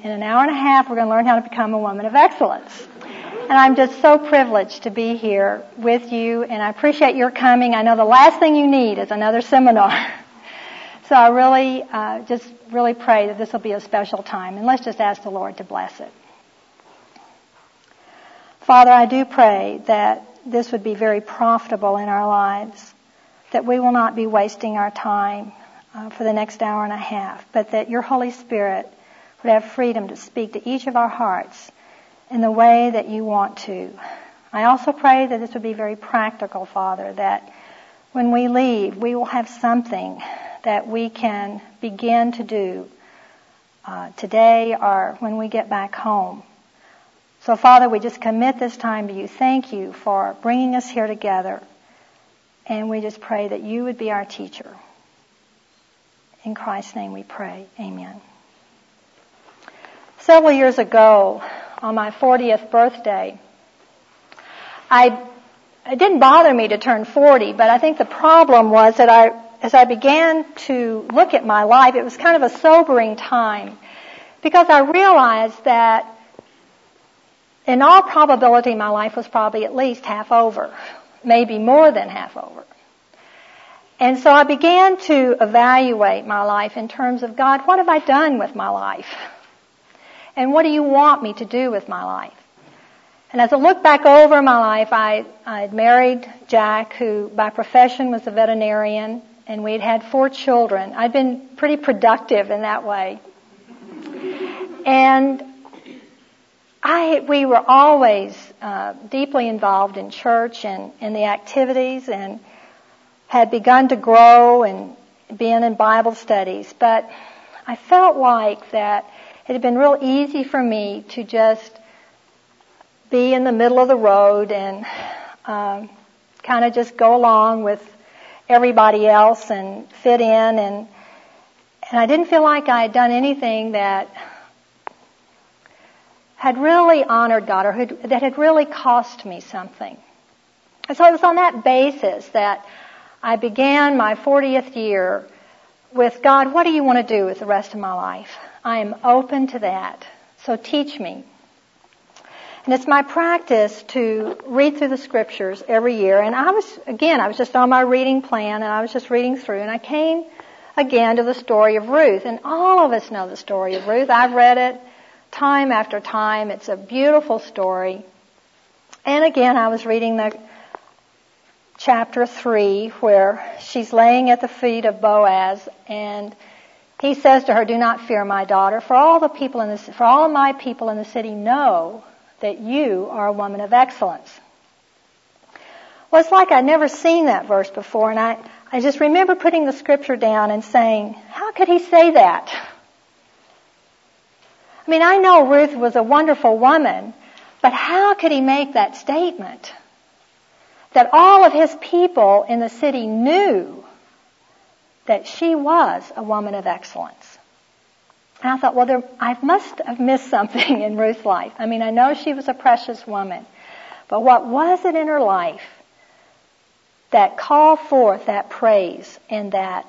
in an hour and a half, we're going to learn how to become a woman of excellence. And I'm just so privileged to be here with you, and I appreciate your coming. I know the last thing you need is another seminar. So I really pray that this will be a special time, and let's just ask the Lord to bless it. Father, I do pray that this would be very profitable in our lives, that we will not be wasting our time for the next hour and a half, but that your Holy Spirit would have freedom to speak to each of our hearts in the way that you want to. I also pray that this would be very practical, Father, that when we leave, we will have something that we can begin to do today or when we get back home. So, Father, we just commit this time to you. Thank you for bringing us here together. And we just pray that you would be our teacher. In Christ's name we pray. Amen. Several years ago, on my 40th birthday, it didn't bother me to turn 40, but I think the problem was that as I began to look at my life, it was kind of a sobering time because I realized that in all probability my life was probably at least half over, maybe more than half over. And so I began to evaluate my life in terms of, God, what have I done with my life? And what do you want me to do with my life? And as I look back over my life, I had married Jack, who by profession was a veterinarian, and we'd had 4 children. I'd been pretty productive in that way. And we were always deeply involved in church and in the activities and had begun to grow and being in Bible studies. But I felt like that it had been real easy for me to just be in the middle of the road and kind of just go along with everybody else and fit in. And I didn't feel like I had done anything that had really honored God or that had really cost me something. And so it was on that basis that I began my 40th year with, God, what do you want to do with the rest of my life? I am open to that. So teach me. And it's my practice to read through the scriptures every year. And I was just on my reading plan and I was just reading through and I came again to the story of Ruth. And all of us know the story of Ruth. I've read it time after time. It's a beautiful story. And again, I was reading the chapter 3 where she's laying at the feet of Boaz and he says to her, do not fear, my daughter, for all of my people in the city know that you are a woman of excellence. Well, it's like I'd never seen that verse before, and I just remember putting the scripture down and saying, how could he say that? I mean, I know Ruth was a wonderful woman, but how could he make that statement? That all of his people in the city knew that she was a woman of excellence. And I thought, well, I must have missed something in Ruth's life. I mean, I know she was a precious woman, but what was it in her life that called forth that praise and that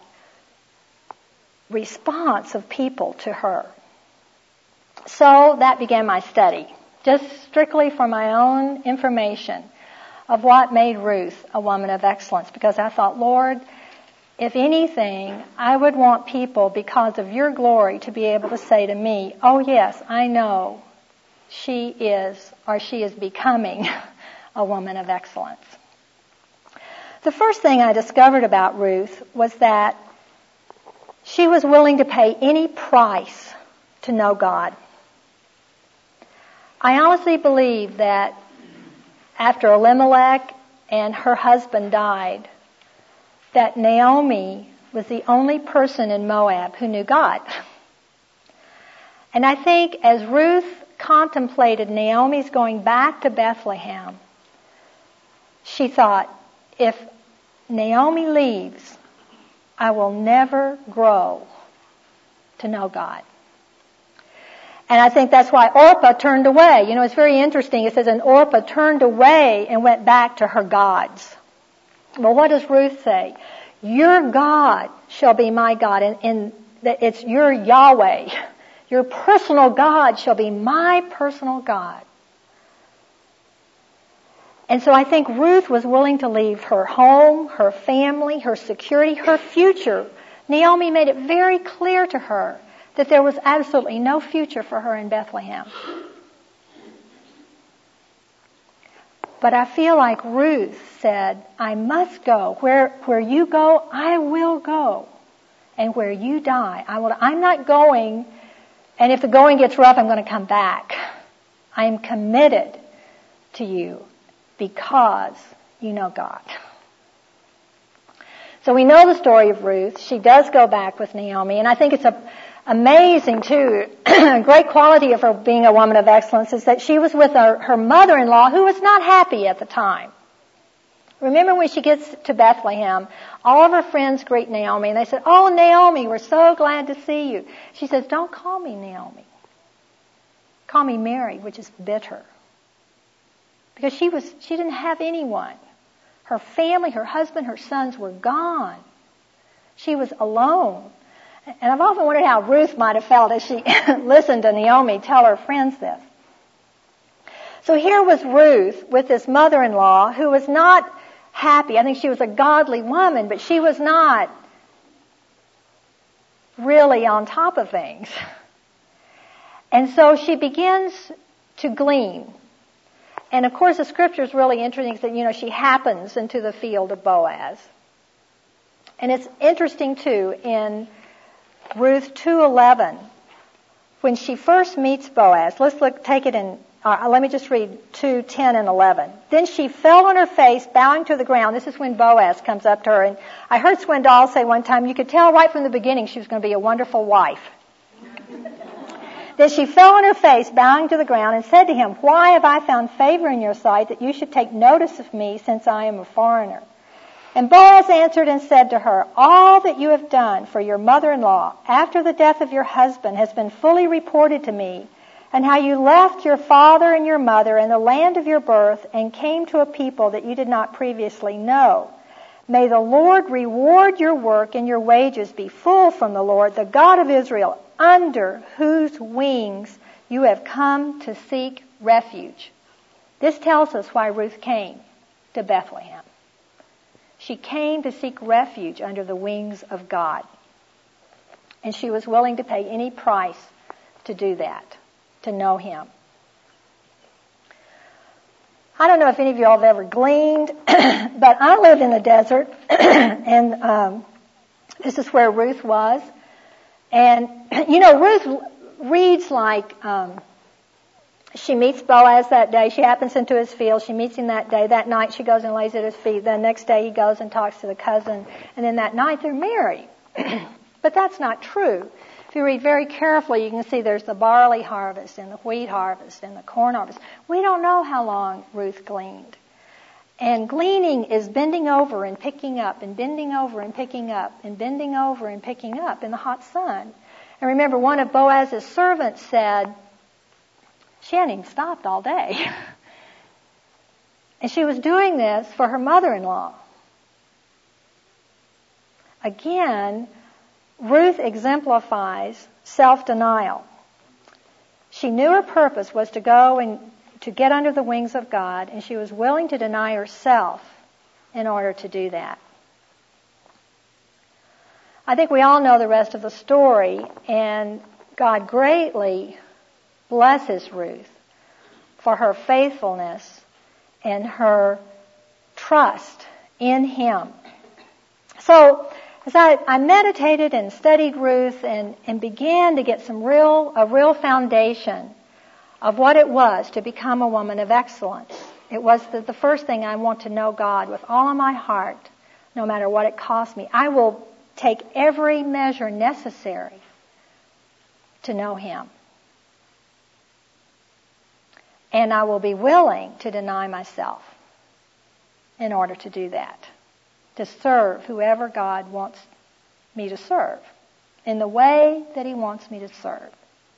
response of people to her? So that began my study, just strictly for my own information of what made Ruth a woman of excellence, because I thought, Lord, if anything, I would want people, because of your glory, to be able to say to me, oh yes, I know she is becoming a woman of excellence. The first thing I discovered about Ruth was that she was willing to pay any price to know God. I honestly believe that after Elimelech and her husband died, that Naomi was the only person in Moab who knew God. And I think as Ruth contemplated Naomi's going back to Bethlehem, she thought, if Naomi leaves, I will never grow to know God. And I think that's why Orpah turned away. You know, it's very interesting. It says, and Orpah turned away and went back to her gods. Well, what does Ruth say? Your God shall be my God. And it's your Yahweh Your personal God shall be my personal God. And so I think Ruth was willing to leave her home, her family, her security, her future. Naomi made it very clear to her that there was absolutely no future for her in Bethlehem. But I feel like Ruth said, I must go. Where you go, I will go. And where you die, I will. I'm not going, and if the going gets rough, I'm going to come back. I am committed to you because you know God. So we know the story of Ruth. She does go back with Naomi, and I think it's amazing too. A great quality of her being a woman of excellence is that she was with her mother-in-law, who was not happy at the time. Remember when she gets to Bethlehem, all of her friends greet Naomi, and they said, "Oh, Naomi, we're so glad to see you." She says, "Don't call me Naomi. Call me Mary," which is bitter. Because she didn't have anyone. Her family, her husband, her sons were gone. She was alone. And I've often wondered how Ruth might have felt as she listened to Naomi tell her friends this. So here was Ruth with this mother-in-law who was not happy. I think she was a godly woman, but she was not really on top of things. And so she begins to glean. And of course the scripture is really interesting that, she happens into the field of Boaz. And it's interesting too in Ruth 2:11, when she first meets Boaz. Let me just read 2:10 and 11. Then she fell on her face, bowing to the ground. This is when Boaz comes up to her. And I heard Swindoll say one time, you could tell right from the beginning she was going to be a wonderful wife. Then she fell on her face, bowing to the ground, and said to him, "Why have I found favor in your sight that you should take notice of me, since I am a foreigner?" And Boaz answered and said to her, "All that you have done for your mother-in-law after the death of your husband has been fully reported to me, and how you left your father and your mother and the land of your birth and came to a people that you did not previously know. May the Lord reward your work and your wages be full from the Lord, the God of Israel, under whose wings you have come to seek refuge." This tells us why Ruth came to Bethlehem. She came to seek refuge under the wings of God. And she was willing to pay any price to do that, to know Him. I don't know if any of you all have ever gleaned, but I live in the desert, and this is where Ruth was. And, Ruth reads like she meets Boaz that day. She happens into his field. She meets him that day. That night she goes and lays at his feet. The next day he goes and talks to the cousin. And then that night they're married. But that's not true. If you read very carefully, you can see there's the barley harvest and the wheat harvest and the corn harvest. We don't know how long Ruth gleaned. And gleaning is bending over and picking up and bending over and picking up and bending over and picking up in the hot sun. And remember, one of Boaz's servants said, she hadn't even stopped all day. And she was doing this for her mother-in-law. Again, Ruth exemplifies self-denial. She knew her purpose was to go and to get under the wings of God, and she was willing to deny herself in order to do that. I think we all know the rest of the story, and God greatly blesses Ruth for her faithfulness and her trust in Him. So, as I meditated and studied Ruth and began to get a real foundation of what it was to become a woman of excellence. It was the first thing, I want to know God with all of my heart, no matter what it costs me. I will take every measure necessary to know Him. And I will be willing to deny myself in order to do that. To serve whoever God wants me to serve in the way that He wants me to serve.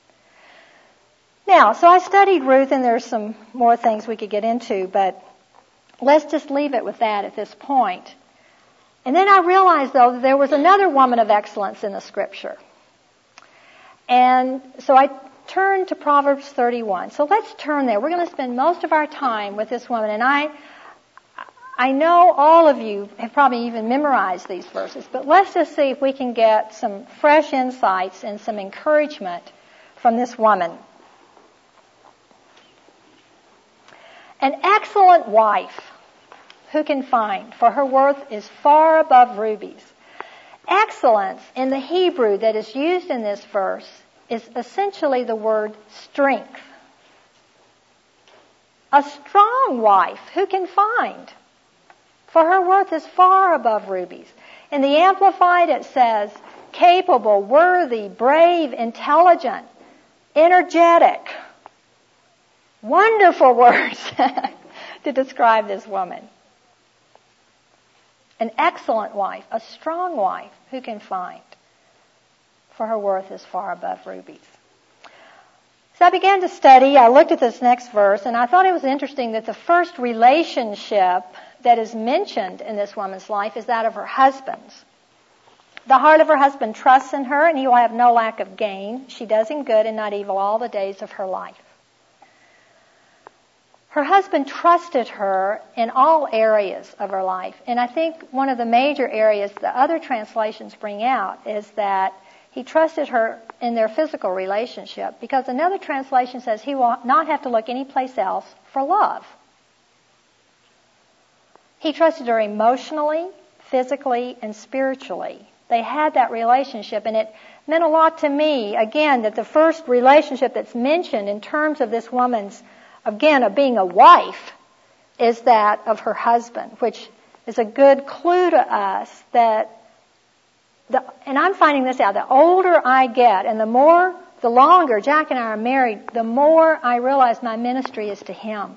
Now, so I studied Ruth, and there's some more things we could get into, but let's just leave it with that at this point. And then I realized, though, that there was another woman of excellence in the Scripture. And so I turned to Proverbs 31. So let's turn there. We're going to spend most of our time with this woman. And I know all of you have probably even memorized these verses, but let's just see if we can get some fresh insights and some encouragement from this woman. An excellent wife, who can find? For her worth is far above rubies. Excellence in the Hebrew that is used in this verse is essentially the word strength. A strong wife, who can find? For her worth is far above rubies. In the Amplified it says, capable, worthy, brave, intelligent, energetic. Wonderful words to describe this woman. An excellent wife, a strong wife, who can find? For her worth is far above rubies. So I began to study. I looked at this next verse, and I thought it was interesting that the first relationship that is mentioned in this woman's life is that of her husband's. The heart of her husband trusts in her, and he will have no lack of gain. She does him good and not evil all the days of her life. Her husband trusted her in all areas of her life. And I think one of the major areas the other translations bring out is that he trusted her in their physical relationship, because another translation says he will not have to look anyplace else for love. He trusted her emotionally, physically, and spiritually. They had that relationship, and it meant a lot to me, again, that the first relationship that's mentioned in terms of this woman's, again, of being a wife, is that of her husband, which is a good clue to us that, and I'm finding this out, the older I get and the longer Jack and I are married, the more I realize my ministry is to him.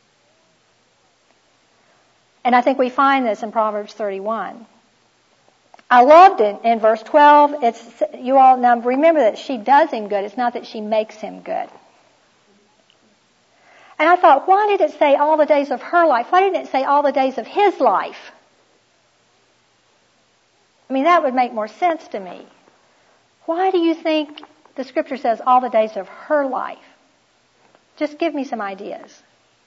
And I think we find this in Proverbs 31. I loved it in verse 12. You all now remember that she does him good. It's not that she makes him good. And I thought, why did it say all the days of her life? Why didn't it say all the days of his life? I mean, that would make more sense to me. Why do you think the Scripture says all the days of her life? Just give me some ideas.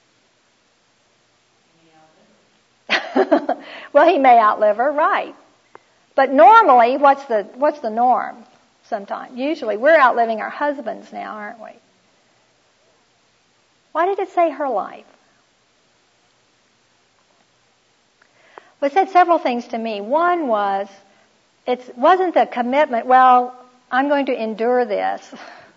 Well, he may outlive her, right. But normally, what's the norm sometimes? Usually, we're outliving our husbands now, aren't we? Why did it say her life? Well, it said several things to me. One was, it wasn't the commitment, well, I'm going to endure this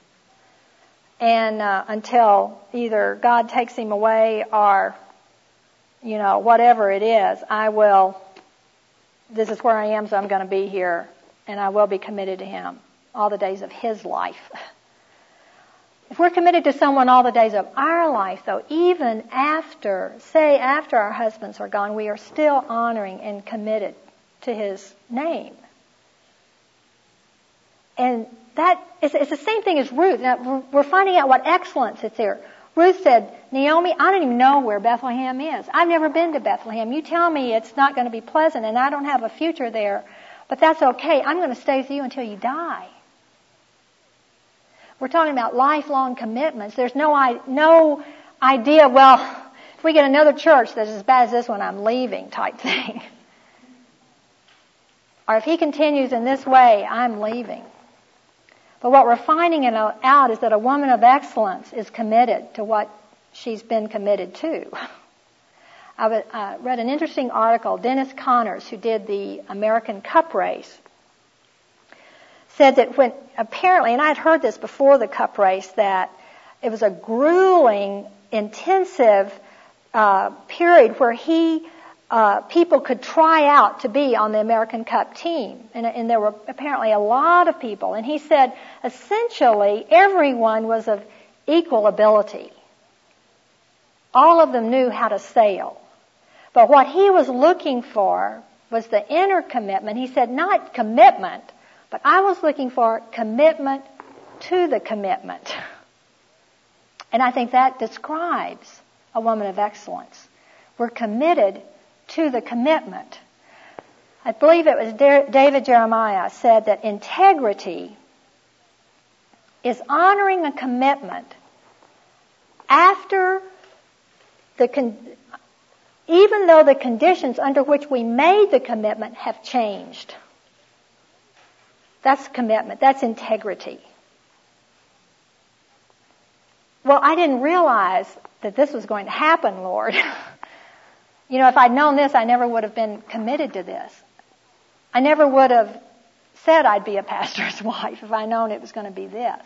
and until either God takes him away or, whatever it is, this is where I am, so I'm going to be here, and I will be committed to him all the days of his life. If we're committed to someone all the days of our life, though, even after our husbands are gone, we are still honoring and committed to his name. And it's the same thing as Ruth. Now, we're finding out what excellence is here. Ruth said, Naomi, I don't even know where Bethlehem is. I've never been to Bethlehem. You tell me it's not going to be pleasant and I don't have a future there, but that's okay. I'm going to stay with you until you die. We're talking about lifelong commitments. There's no idea, well, if we get another church that's as bad as this one, I'm leaving type thing. Or if he continues in this way, I'm leaving. But what we're finding out is that a woman of excellence is committed to what she's been committed to. I read an interesting article. Dennis Connors, who did the American Cup race, said that when apparently, and I had heard this before the Cup race, that it was a grueling, intensive period where people could try out to be on the American Cup team. And there were apparently a lot of people. And he said, essentially, everyone was of equal ability. All of them knew how to sail. But what he was looking for was the inner commitment. He said, not commitment, but I was looking for commitment to the commitment. And I think that describes a woman of excellence. We're committed to the commitment. I believe it was David Jeremiah said that integrity is honoring a commitment after even though the conditions under which we made the commitment have changed. That's commitment. That's integrity. Well, I didn't realize that this was going to happen, Lord. If I'd known this, I never would have been committed to this. I never would have said I'd be a pastor's wife if I'd known it was going to be this.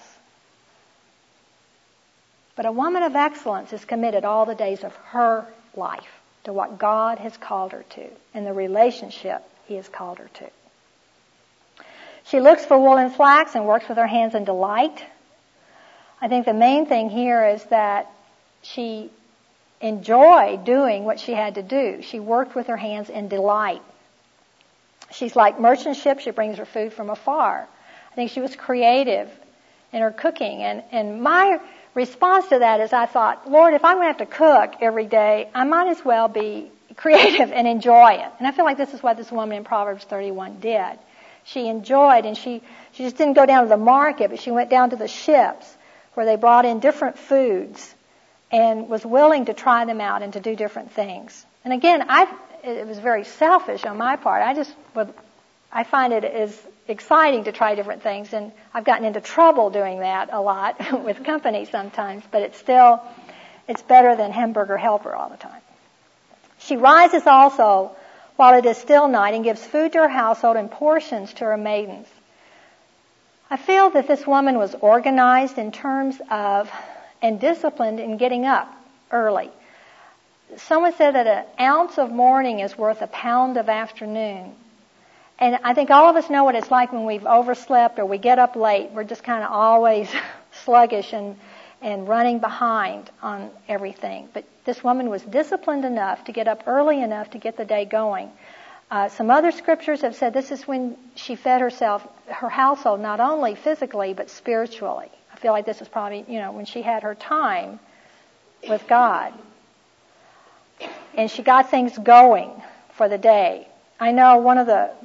But a woman of excellence is committed all the days of her life to what God has called her to and the relationship He has called her to. She looks for wool and flax and works with her hands in delight. I think the main thing here is that she enjoyed doing what she had to do. She worked with her hands in delight. She's like merchant ship. She brings her food from afar. I think she was creative in her cooking. And my response to that is I thought, Lord, if I'm going to have to cook every day, I might as well be creative and enjoy it. And I feel like this is what this woman in Proverbs 31 did. She enjoyed, and she just didn't go down to the market, but she went down to the ships where they brought in different foods and was willing to try them out and to do different things. And again, it was very selfish on my part. I find it is exciting to try different things, and I've gotten into trouble doing that a lot with company sometimes, but it's better than hamburger helper all the time. She rises also while it is still night and gives food to her household and portions to her maidens. I feel that this woman was organized in terms of and disciplined in getting up early. Someone said that an ounce of morning is worth a pound of afternoon. And I think all of us know what it's like when we've overslept or we get up late. We're just kind of always sluggish and running behind on everything. But this woman was disciplined enough to get up early enough to get the day going. Some other scriptures have said this is when she fed her household, not only physically, but spiritually. I feel like this is probably, when she had her time with God. And she got things going for the day. I know one of the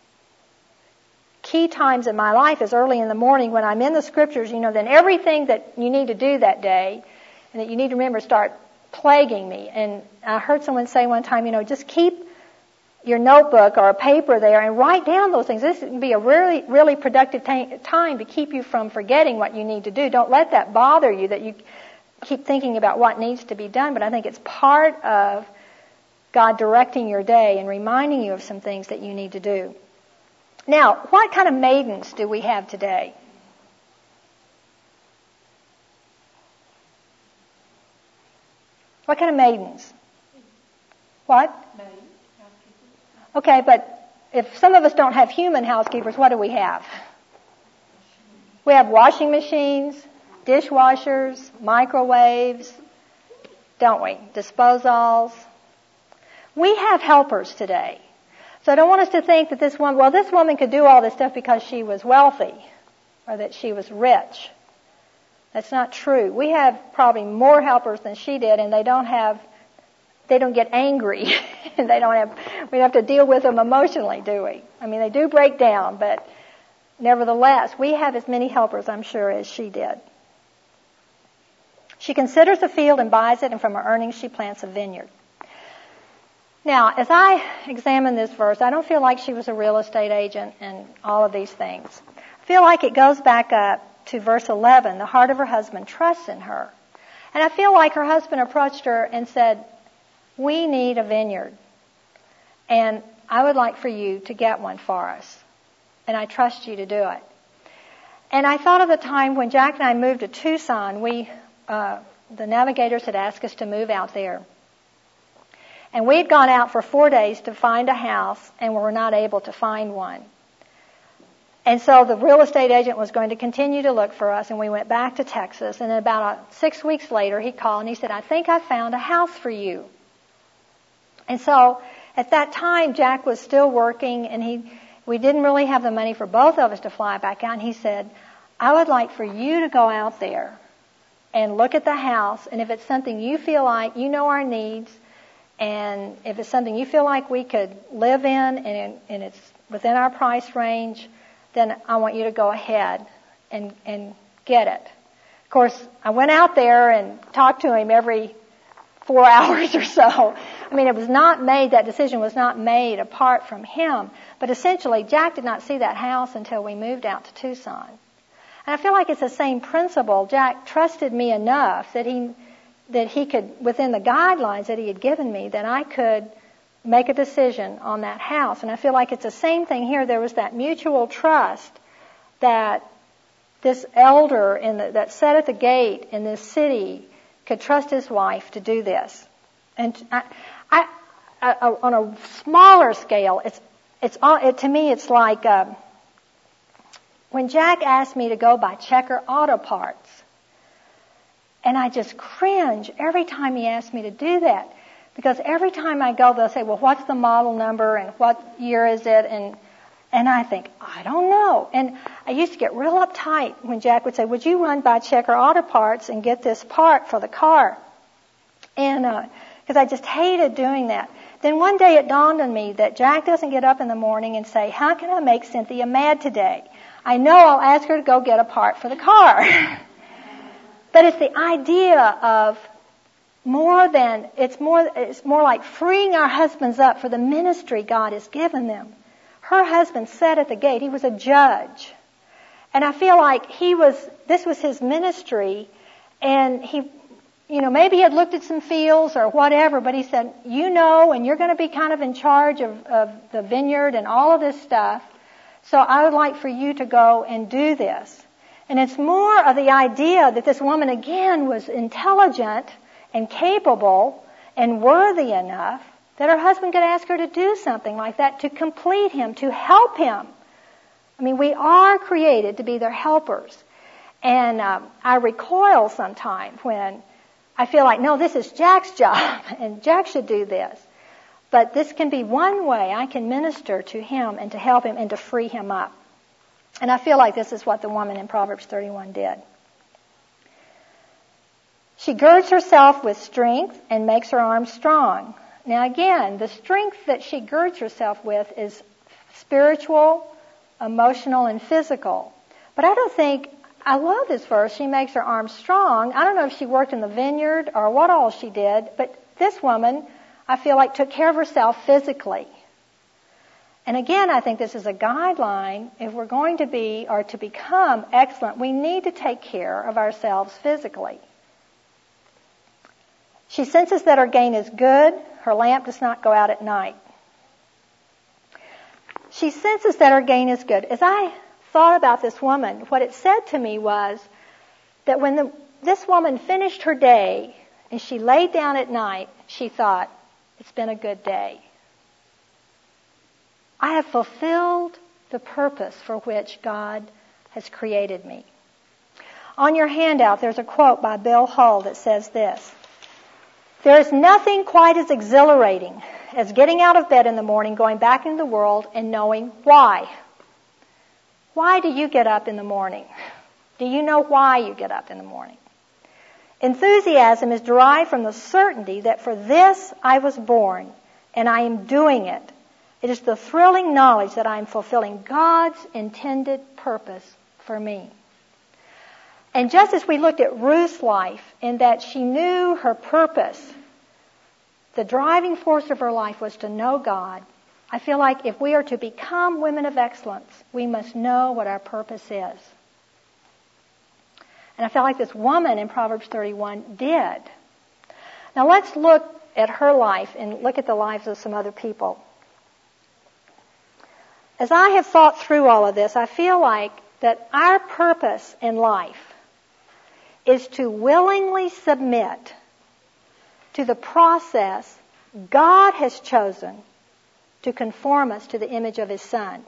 key times in my life is early in the morning when I'm in the scriptures, then everything that you need to do that day and that you need to remember start plaguing me. And I heard someone say one time, just keep your notebook or a paper there and write down those things. This would be a really, really productive time to keep you from forgetting what you need to do. Don't let that bother you that you keep thinking about what needs to be done, but I think it's part of God directing your day and reminding you of some things that you need to do. Now, what kind of maidens do we have today? What kind of maidens? What? Okay, but if some of us don't have human housekeepers, what do we have? We have washing machines, dishwashers, microwaves, don't we? Disposals. We have helpers today. So I don't want us to think that this woman could do all this stuff because she was wealthy or that she was rich. That's not true. We have probably more helpers than she did, and they don't get angry. And we don't have to deal with them emotionally, do we? I mean, they do break down, but nevertheless, we have as many helpers, I'm sure, as she did. She considers a field and buys it, and from her earnings she plants a vineyard. Now, as I examine this verse, I don't feel like she was a real estate agent and all of these things. I feel like it goes back up to verse 11. The heart of her husband trusts in her. And I feel like her husband approached her and said, we need a vineyard, and I would like for you to get one for us, and I trust you to do it. And I thought of the time when Jack and I moved to Tucson. The navigators had asked us to move out there. And we had gone out for 4 days to find a house, and we were not able to find one. And so the real estate agent was going to continue to look for us, and we went back to Texas. And about 6 weeks later, he called and he said, I think I found a house for you. And so at that time, Jack was still working, and we didn't really have the money for both of us to fly back out. And he said, I would like for you to go out there and look at the house, and if it's something you feel like, you know our needs, and if it's something you feel like we could live in and it's within our price range, then I want you to go ahead and get it. Of course, I went out there and talked to him every 4 hours or so. I mean, that decision was not made apart from him. But essentially, Jack did not see that house until we moved out to Tucson. And I feel like it's the same principle. Jack trusted me enough that he could, within the guidelines that he had given me, that I could make a decision on that house. And I feel like it's the same thing here. There was that mutual trust that this elder that sat at the gate in this city could trust his wife to do this. And I on a smaller scale, to me it's like when Jack asked me to go buy Checker Auto Parts, and I just cringe every time he asked me to do that, because every time I go, they'll say, "Well, what's the model number and what year is it?" And I think, I don't know. And I used to get real uptight when Jack would say, "Would you run by Checker Auto Parts and get this part for the car?" And because I just hated doing that. Then one day it dawned on me that Jack doesn't get up in the morning and say, "How can I make Cynthia mad today? I know I'll ask her to go get a part for the car." But it's the idea of it's more like freeing our husbands up for the ministry God has given them. Her husband sat at the gate. He was a judge. And I feel like this was his ministry, and he, maybe he had looked at some fields or whatever, but he said, and you're going to be kind of in charge of the vineyard and all of this stuff, so I would like for you to go and do this. And it's more of the idea that this woman, again, was intelligent and capable and worthy enough that her husband could ask her to do something like that, to complete him, to help him. I mean, we are created to be their helpers. And I recoil sometimes when I feel like, no, this is Jack's job, and Jack should do this. But this can be one way I can minister to him and to help him and to free him up. And I feel like this is what the woman in Proverbs 31 did. She girds herself with strength and makes her arms strong. Now again, the strength that she girds herself with is spiritual, emotional, and physical. But I love this verse, she makes her arms strong. I don't know if she worked in the vineyard or what all she did, but this woman, I feel like, took care of herself physically. And again, I think this is a guideline. If we're going to be or to become excellent, we need to take care of ourselves physically. She senses that her gain is good. Her lamp does not go out at night. She senses that her gain is good. As I thought about this woman, what it said to me was that when this woman finished her day and she laid down at night, she thought, it's been a good day. I have fulfilled the purpose for which God has created me. On your handout, there's a quote by Bill Hull that says this: "There is nothing quite as exhilarating as getting out of bed in the morning, going back into the world, and knowing why." Why do you get up in the morning? Do you know why you get up in the morning? Enthusiasm is derived from the certainty that for this I was born, and I am doing it. It is the thrilling knowledge that I am fulfilling God's intended purpose for me. And just as we looked at Ruth's life in that she knew her purpose, the driving force of her life was to know God, I feel like if we are to become women of excellence, we must know what our purpose is. And I feel like this woman in Proverbs 31 did. Now let's look at her life and look at the lives of some other people. As I have thought through all of this, I feel like that our purpose in life is to willingly submit to the process God has chosen to conform us to the image of His Son.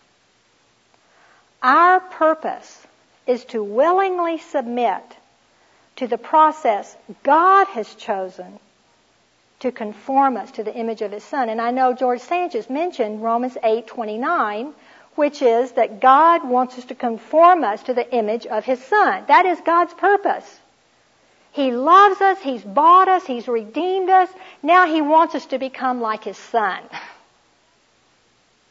Our purpose is to willingly submit to the process God has chosen to conform us to the image of His Son. And I know George Sanchez mentioned Romans 8:29, which is that God wants us to conform us to the image of His Son. That is God's purpose. He loves us, He's bought us, He's redeemed us. Now He wants us to become like His Son.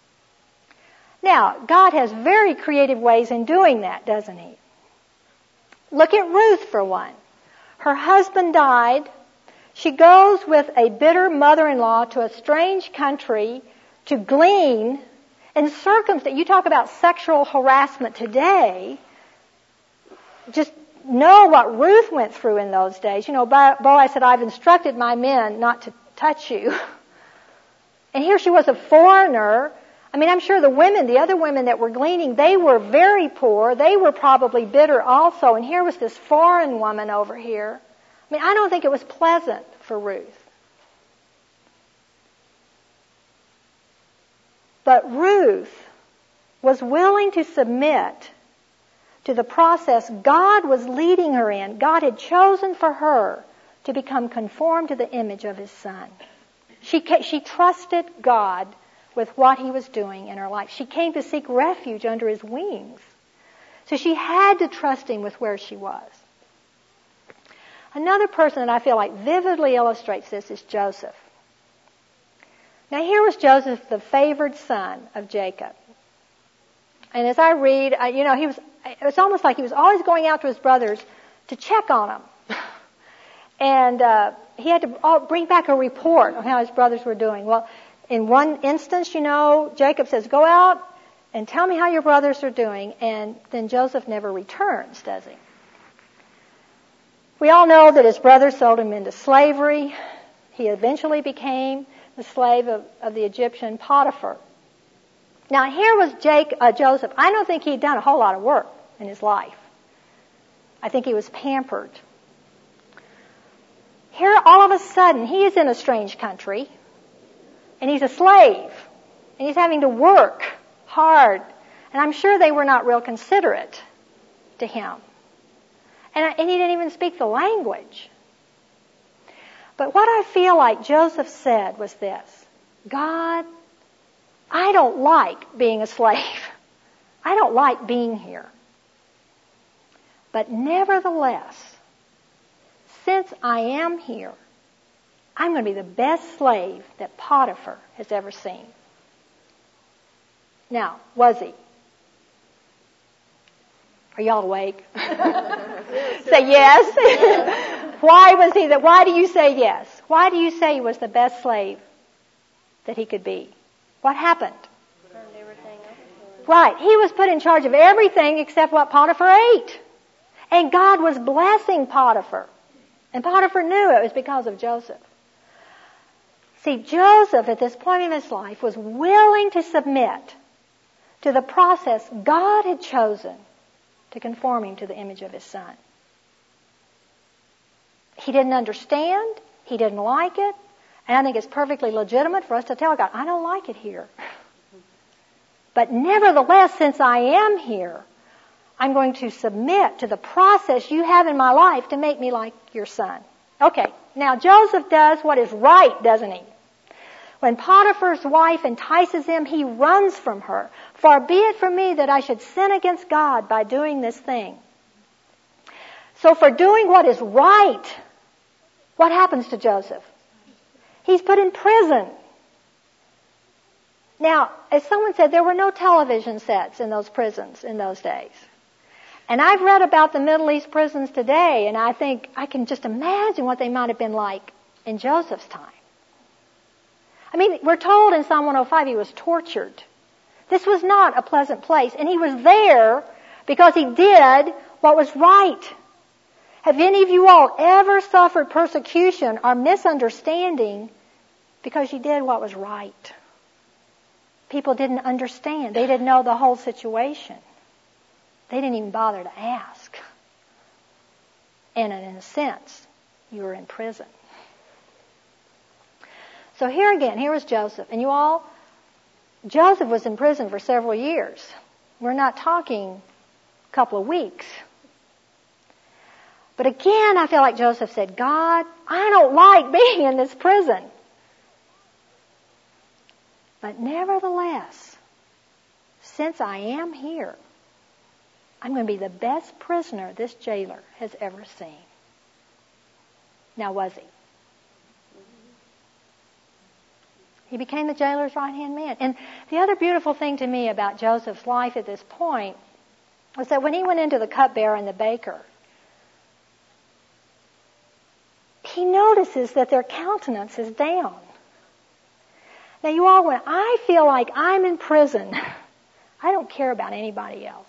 Now, God has very creative ways in doing that, doesn't He? Look at Ruth for one. Her husband died. She goes with a bitter mother-in-law to a strange country to glean in circumstance. You talk about sexual harassment today. Just know what Ruth went through in those days. You know, Boaz said, I've instructed my men not to touch you. And here she was a foreigner. I mean, I'm sure the other women that were gleaning, they were very poor. They were probably bitter also. And here was this foreign woman over here. I mean, I don't think it was pleasant for Ruth. But Ruth was willing to submit to the process God was leading her in. God had chosen for her to become conformed to the image of His Son. She trusted God with what He was doing in her life. She came to seek refuge under His wings. So she had to trust Him with where she was. Another person that I feel like vividly illustrates this is Joseph. Now here was Joseph, the favored son of Jacob. And as I read, it's almost like he was always going out to his brothers to check on them. And he had to bring back a report on how his brothers were doing. Well, in one instance, Jacob says, go out and tell me how your brothers are doing. And then Joseph never returns, does he? We all know that his brothers sold him into slavery. He eventually became the slave of the Egyptian Potiphar. Now here was Joseph. I don't think he'd done a whole lot of work in his life. I think he was pampered. Here all of a sudden he is in a strange country and he's a slave and he's having to work hard. And I'm sure they were not real considerate to him. And he didn't even speak the language. But what I feel like Joseph said was this: God, I don't like being a slave. I don't like being here. But nevertheless, since I am here, I'm going to be the best slave that Potiphar has ever seen. Now, was he? Are y'all awake? Say yes. Why was he that? Why do you say yes? Why do you say he was the best slave that he could be? What happened? Right. He was put in charge of everything except what Potiphar ate. And God was blessing Potiphar. And Potiphar knew it was because of Joseph. See, Joseph at this point in his life was willing to submit to the process God had chosen to conform him to the image of His Son. He didn't understand. He didn't like it. And I think it's perfectly legitimate for us to tell God, I don't like it here. But nevertheless, since I am here, I'm going to submit to the process you have in my life to make me like your son. Okay, now Joseph does what is right, doesn't he? When Potiphar's wife entices him, he runs from her. Far be it from me that I should sin against God by doing this thing. So for doing what is right, what happens to Joseph? He's put in prison. Now, as someone said, there were no television sets in those prisons in those days. And I've read about the Middle East prisons today, and I think I can just imagine what they might have been like in Joseph's time. I mean, we're told in Psalm 105 he was tortured. This was not a pleasant place, and he was there because he did what was right. Have any of you all ever suffered persecution or misunderstanding because you did what was right? People didn't understand. They didn't know the whole situation. They didn't even bother to ask. And in a sense, you were in prison. So here was Joseph. And you all, Joseph was in prison for several years. We're not talking a couple of weeks. But again, I feel like Joseph said, God, I don't like being in this prison. But nevertheless, since I am here, I'm going to be the best prisoner this jailer has ever seen. Now, was he? He became the jailer's right-hand man. And the other beautiful thing to me about Joseph's life at this point was that when he went into the cupbearer and the baker, he notices that their countenance is down. Now you all, when I feel like I'm in prison, I don't care about anybody else.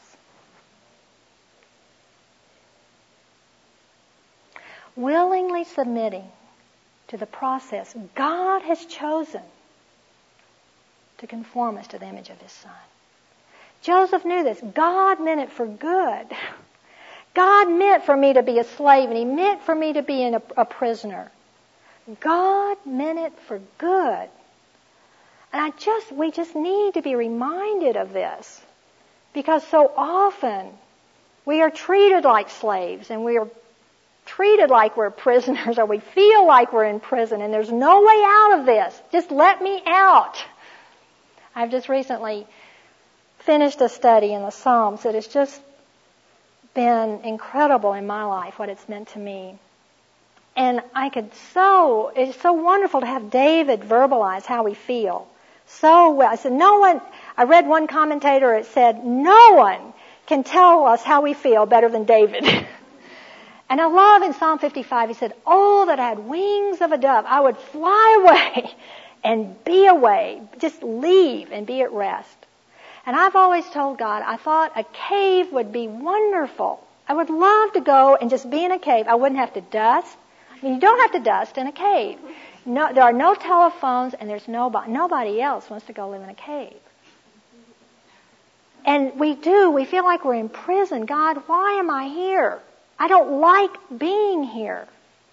Willingly submitting to the process God has chosen to conform us to the image of His Son. Joseph knew this. God meant it for good. God meant for me to be a slave, and He meant for me to be a prisoner. God meant it for good. And we just need to be reminded of this, because so often we are treated like slaves, and we are treated like we're prisoners, or we feel like we're in prison, and there's no way out of this. Just let me out. I've just recently finished a study in the Psalms that has just been incredible in my life, what it's meant to me. And it's so wonderful to have David verbalize how we feel so well. I said, I read one commentator, it said, no one can tell us how we feel better than David. And I love in Psalm 55, he said, oh, that I had wings of a dove. I would fly away and be away, just leave and be at rest. And I've always told God, I thought a cave would be wonderful. I would love to go and just be in a cave. I wouldn't have to dust. I mean, you don't have to dust in a cave. No, there are no telephones, and there's nobody else wants to go live in a cave. And we feel like we're in prison. God, why am I here? I don't like being here.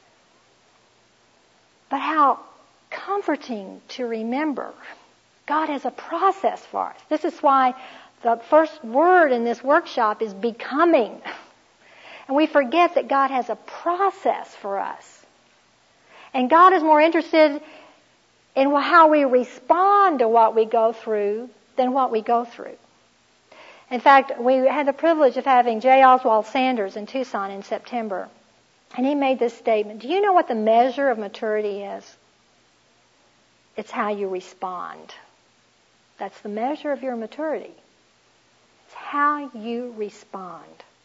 But how comforting to remember God has a process for us. This is why the first word in this workshop is becoming. And we forget that God has a process for us. And God is more interested in how we respond to what we go through than what we go through. In fact, we had the privilege of having J. Oswald Sanders in Tucson in September. And he made this statement. Do you know what the measure of maturity is? It's how you respond. That's the measure of your maturity. It's how you respond.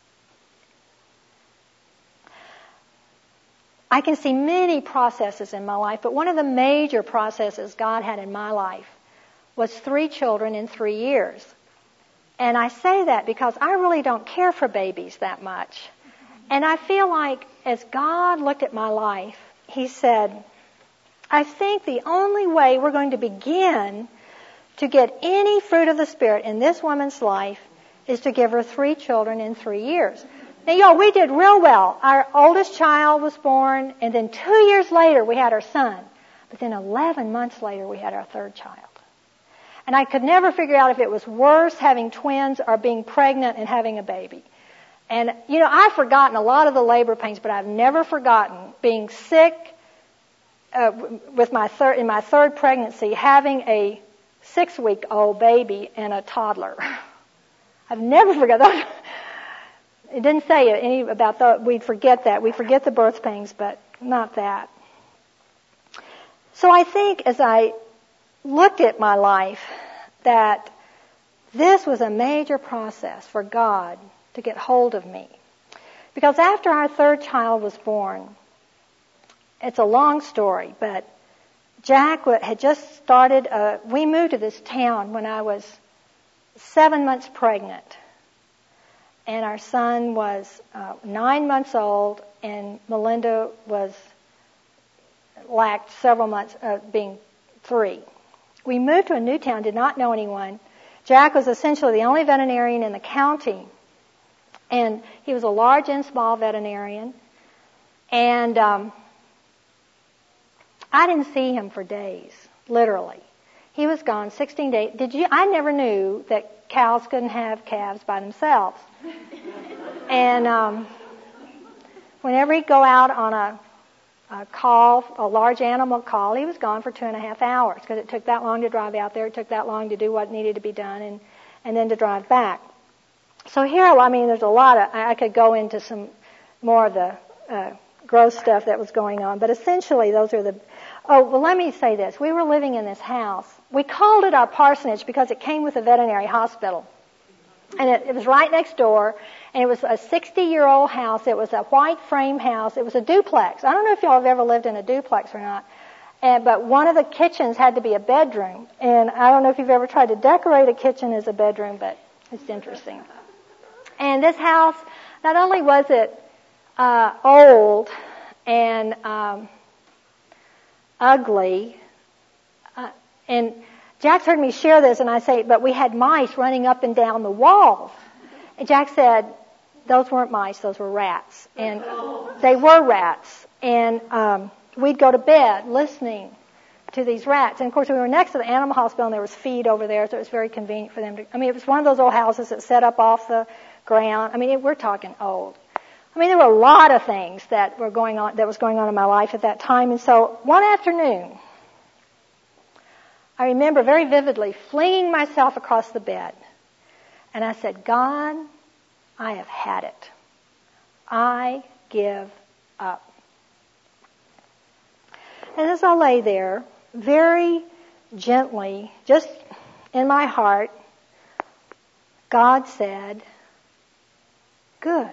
I can see many processes in my life, but one of the major processes God had in my life was 3 children in 3 years. And I say that because I really don't care for babies that much. And I feel like as God looked at my life, He said, I think the only way we're going to begin to get any fruit of the Spirit in this woman's life is to give her 3 children in 3 years. Now, y'all, we did real well. Our oldest child was born, and then 2 years later we had our son. But then 11 months later we had our 3rd child. And I could never figure out if it was worse having twins or being pregnant and having a baby. And, I've forgotten a lot of the labor pains, but I've never forgotten being sick in my 3rd pregnancy, having a 6-week-old baby and a toddler. I've never forgotten that. It didn't say any about that. We'd forget that. We forget the birth pains, but not that. So I think as I looked at my life that this was a major process for God to get hold of me. Because after our 3rd child was born, it's a long story, but Jack had just started, we moved to this town when I was 7 months pregnant. And our son was 9 months old, and Melinda lacked several months of being 3. We moved to a new town, did not know anyone. Jack was essentially the only veterinarian in the county. And he was a large and small veterinarian. And I didn't see him for days, literally. He was gone 16 days. I never knew that cows couldn't have calves by themselves. And whenever he'd go out on a call, a large animal call, he was gone for 2.5 hours because it took that long to drive out there. It took that long to do what needed to be done and then to drive back. So here, there's a lot of, I could go into some more of the gross stuff that was going on, but essentially those are let me say this. We were living in this house. We called it our parsonage because it came with a veterinary hospital. And it was right next door, and it was a 60-year-old house. It was a white frame house. It was a duplex. I don't know if y'all have ever lived in a duplex or not, but one of the kitchens had to be a bedroom. And I don't know if you've ever tried to decorate a kitchen as a bedroom, but it's interesting. And this house, not only was it old and ugly, and Jack's heard me share this, and I say, but we had mice running up and down the walls. And Jack said, those weren't mice, those were rats. And they were rats. And we'd go to bed listening to these rats. And of course, we were next to the animal hospital, and there was feed over there, so it was very convenient for them to, it was one of those old houses that set up off the ground. We're talking old. There were a lot of things that was going on in my life at that time. And so one afternoon, I remember very vividly flinging myself across the bed. And I said, God, I have had it. I give up. And as I lay there, very gently, just in my heart, God said, good.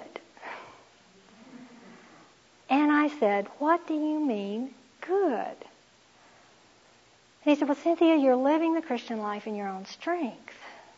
And I said, what do you mean, good? And he said, well, Cynthia, you're living the Christian life in your own strength.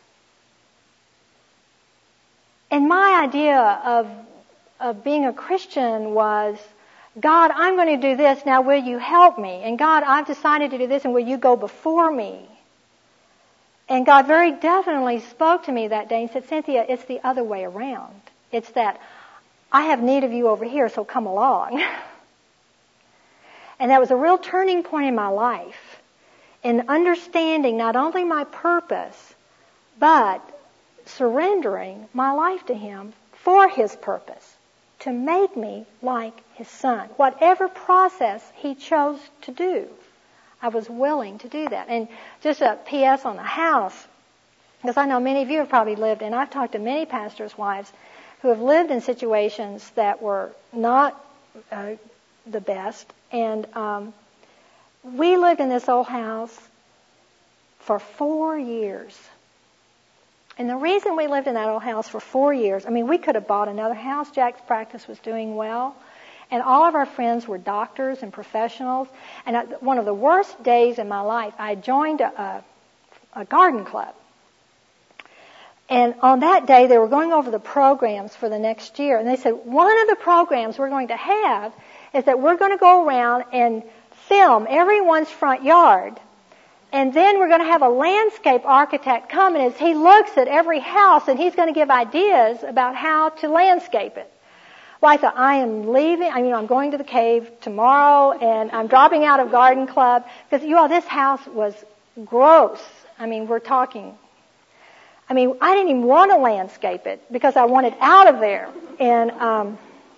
And my idea of being a Christian was, God, I'm going to do this, now will you help me? And God, I've decided to do this, and will you go before me? And God very definitely spoke to me that day and said, Cynthia, it's the other way around. It's that I have need of you over here, so come along. And that was a real turning point in my life, in understanding not only my purpose, but surrendering my life to Him for His purpose, to make me like His Son. Whatever process He chose to do, I was willing to do that. And just a P.S. on the house, because I know many of you have probably lived, and I've talked to many pastors' wives who have lived in situations that were not the best. And we lived in this old house for 4 years. And the reason we lived in that old house for 4 years, we could have bought another house. Jack's practice was doing well. And all of our friends were doctors and professionals. And one of the worst days in my life, I joined a garden club. And on that day, they were going over the programs for the next year. And they said, one of the programs we're going to have is that we're going to go around and film everyone's front yard. And then we're going to have a landscape architect come, and as he looks at every house, and he's going to give ideas about how to landscape it. Well, I thought, I am leaving. I'm going to the cave tomorrow, and I'm dropping out of garden club. Because, this house was gross. We're talking. I didn't even want to landscape it because I wanted out of there. And,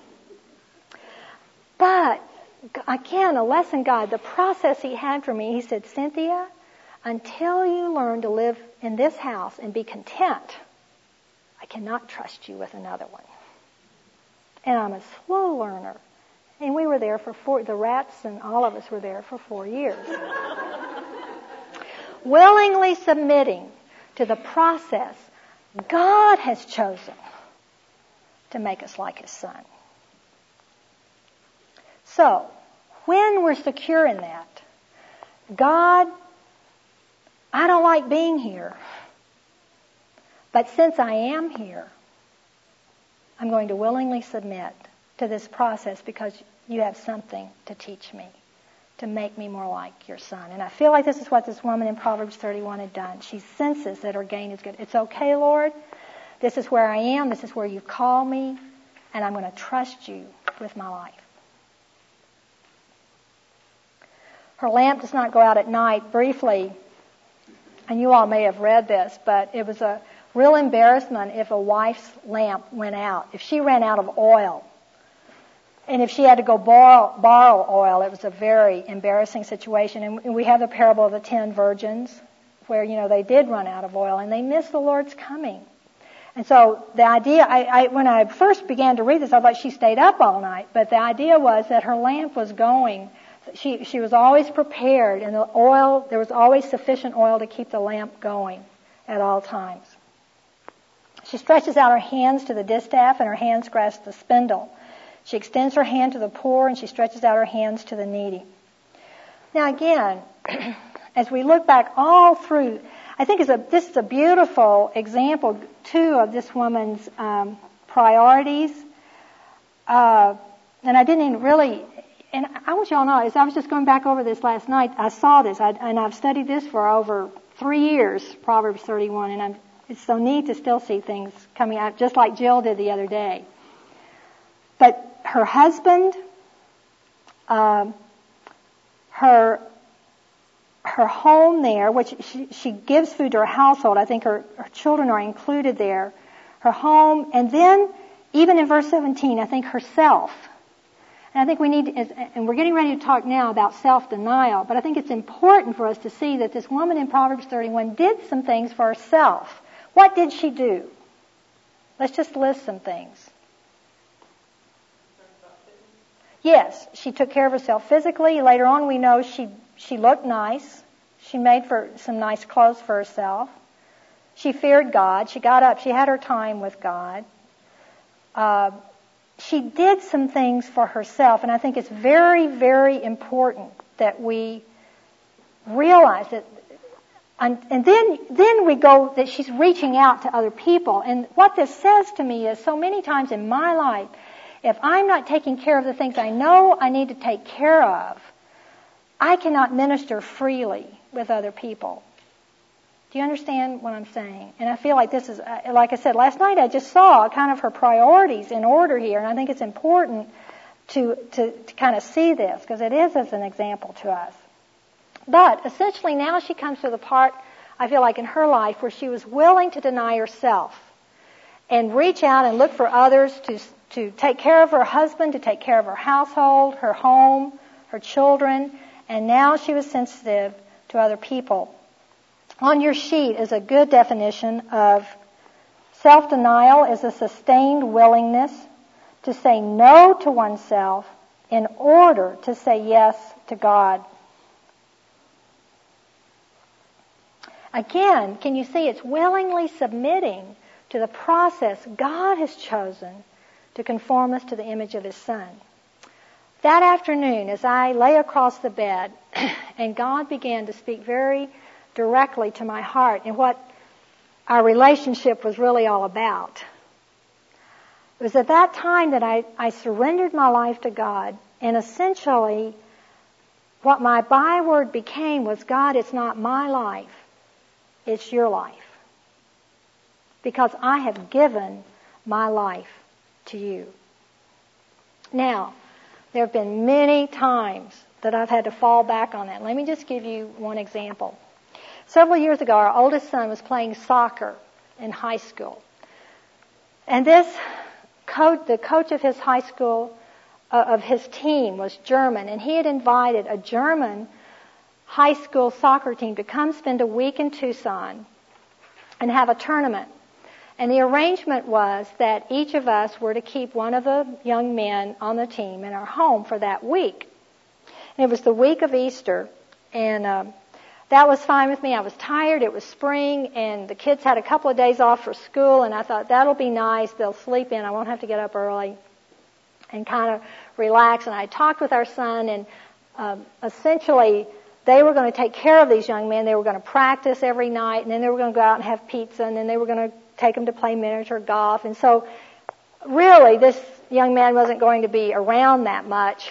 but, again, a lesson God, the process He had for me, He said, Cynthia, until you learn to live in this house and be content, I cannot trust you with another one. And I'm a slow learner. And we were there for the rats and all of us were there for 4 years. Willingly submitting to the process God has chosen to make us like His Son. So, when we're secure in that, God, I don't like being here, but since I am here, I'm going to willingly submit to this process because you have something to teach me, to make me more like your Son. And I feel like this is what this woman in Proverbs 31 had done. She senses that her gain is good. It's okay, Lord. This is where I am. This is where you've called me. And I'm going to trust you with my life. Her lamp does not go out at night. Briefly, and you all may have read this, but it was a real embarrassment if a wife's lamp went out, if she ran out of oil. And if she had to go borrow oil, it was a very embarrassing situation. And we have the parable of the 10 virgins where, they did run out of oil and they missed the Lord's coming. And so the idea, when I first began to read this, I thought she stayed up all night. But the idea was that her lamp was going. She was always prepared, and there was always sufficient oil to keep the lamp going at all times. She stretches out her hands to the distaff, and her hands grasp the spindle. She extends her hand to the poor, and she stretches out her hands to the needy. Now again, as we look back all through, I think this is a beautiful example, too, of this woman's priorities. And I didn't even really, and I want you all to know, as I was just going back over this last night, I saw this, and I've studied this for over 3 years, Proverbs 31, and it's so neat to still see things coming out, just like Jill did the other day. But her husband, her home there, which she gives food to her household. I think her children are included there. Her home, and then even in verse 17, I think herself. And I think we need, and we're getting ready to talk now about self-denial, but I think it's important for us to see that this woman in Proverbs 31 did some things for herself. What did she do? Let's just list some things. Yes, she took care of herself physically. Later on we know she looked nice. She made for some nice clothes for herself. She feared God. She got up. She had her time with God. She did some things for herself, and I think it's very, very important that we realize that. And then we go that she's reaching out to other people. And what this says to me is so many times in my life, if I'm not taking care of the things I know I need to take care of, I cannot minister freely with other people. Do you understand what I'm saying? And I feel like this is, like I said, last night I just saw kind of her priorities in order here, and I think it's important to kind of see this, because it is as an example to us. But essentially now she comes to the part, I feel like in her life, where she was willing to deny herself and reach out and look for others to take care of her husband, to take care of her household, her home, her children, and now she was sensitive to other people. On your sheet is a good definition of self-denial is a sustained willingness to say no to oneself in order to say yes to God. Again, can you see it's willingly submitting to the process God has chosen to conform us to the image of His Son. That afternoon, as I lay across the bed, and God began to speak very directly to my heart and what our relationship was really all about. It was at that time that I surrendered my life to God, and essentially what my byword became was, God, it's not my life, it's your life. Because I have given my life to you. Now, there have been many times that I've had to fall back on that. Let me just give you one example. Several years ago, our oldest son was playing soccer in high school. And the coach of his high school, of his team, was German. And he had invited a German high school soccer team to come spend a week in Tucson and have a tournament. And the arrangement was that each of us were to keep one of the young men on the team in our home for that week. And it was the week of Easter, and that was fine with me. I was tired. It was spring, and the kids had a couple of days off for school, and I thought, that'll be nice. They'll sleep in. I won't have to get up early and kind of relax. And I talked with our son, and essentially they were going to take care of these young men. They were going to practice every night, and then they were going to go out and have pizza, and then they were going to take them to play miniature golf. And so really this young man wasn't going to be around that much.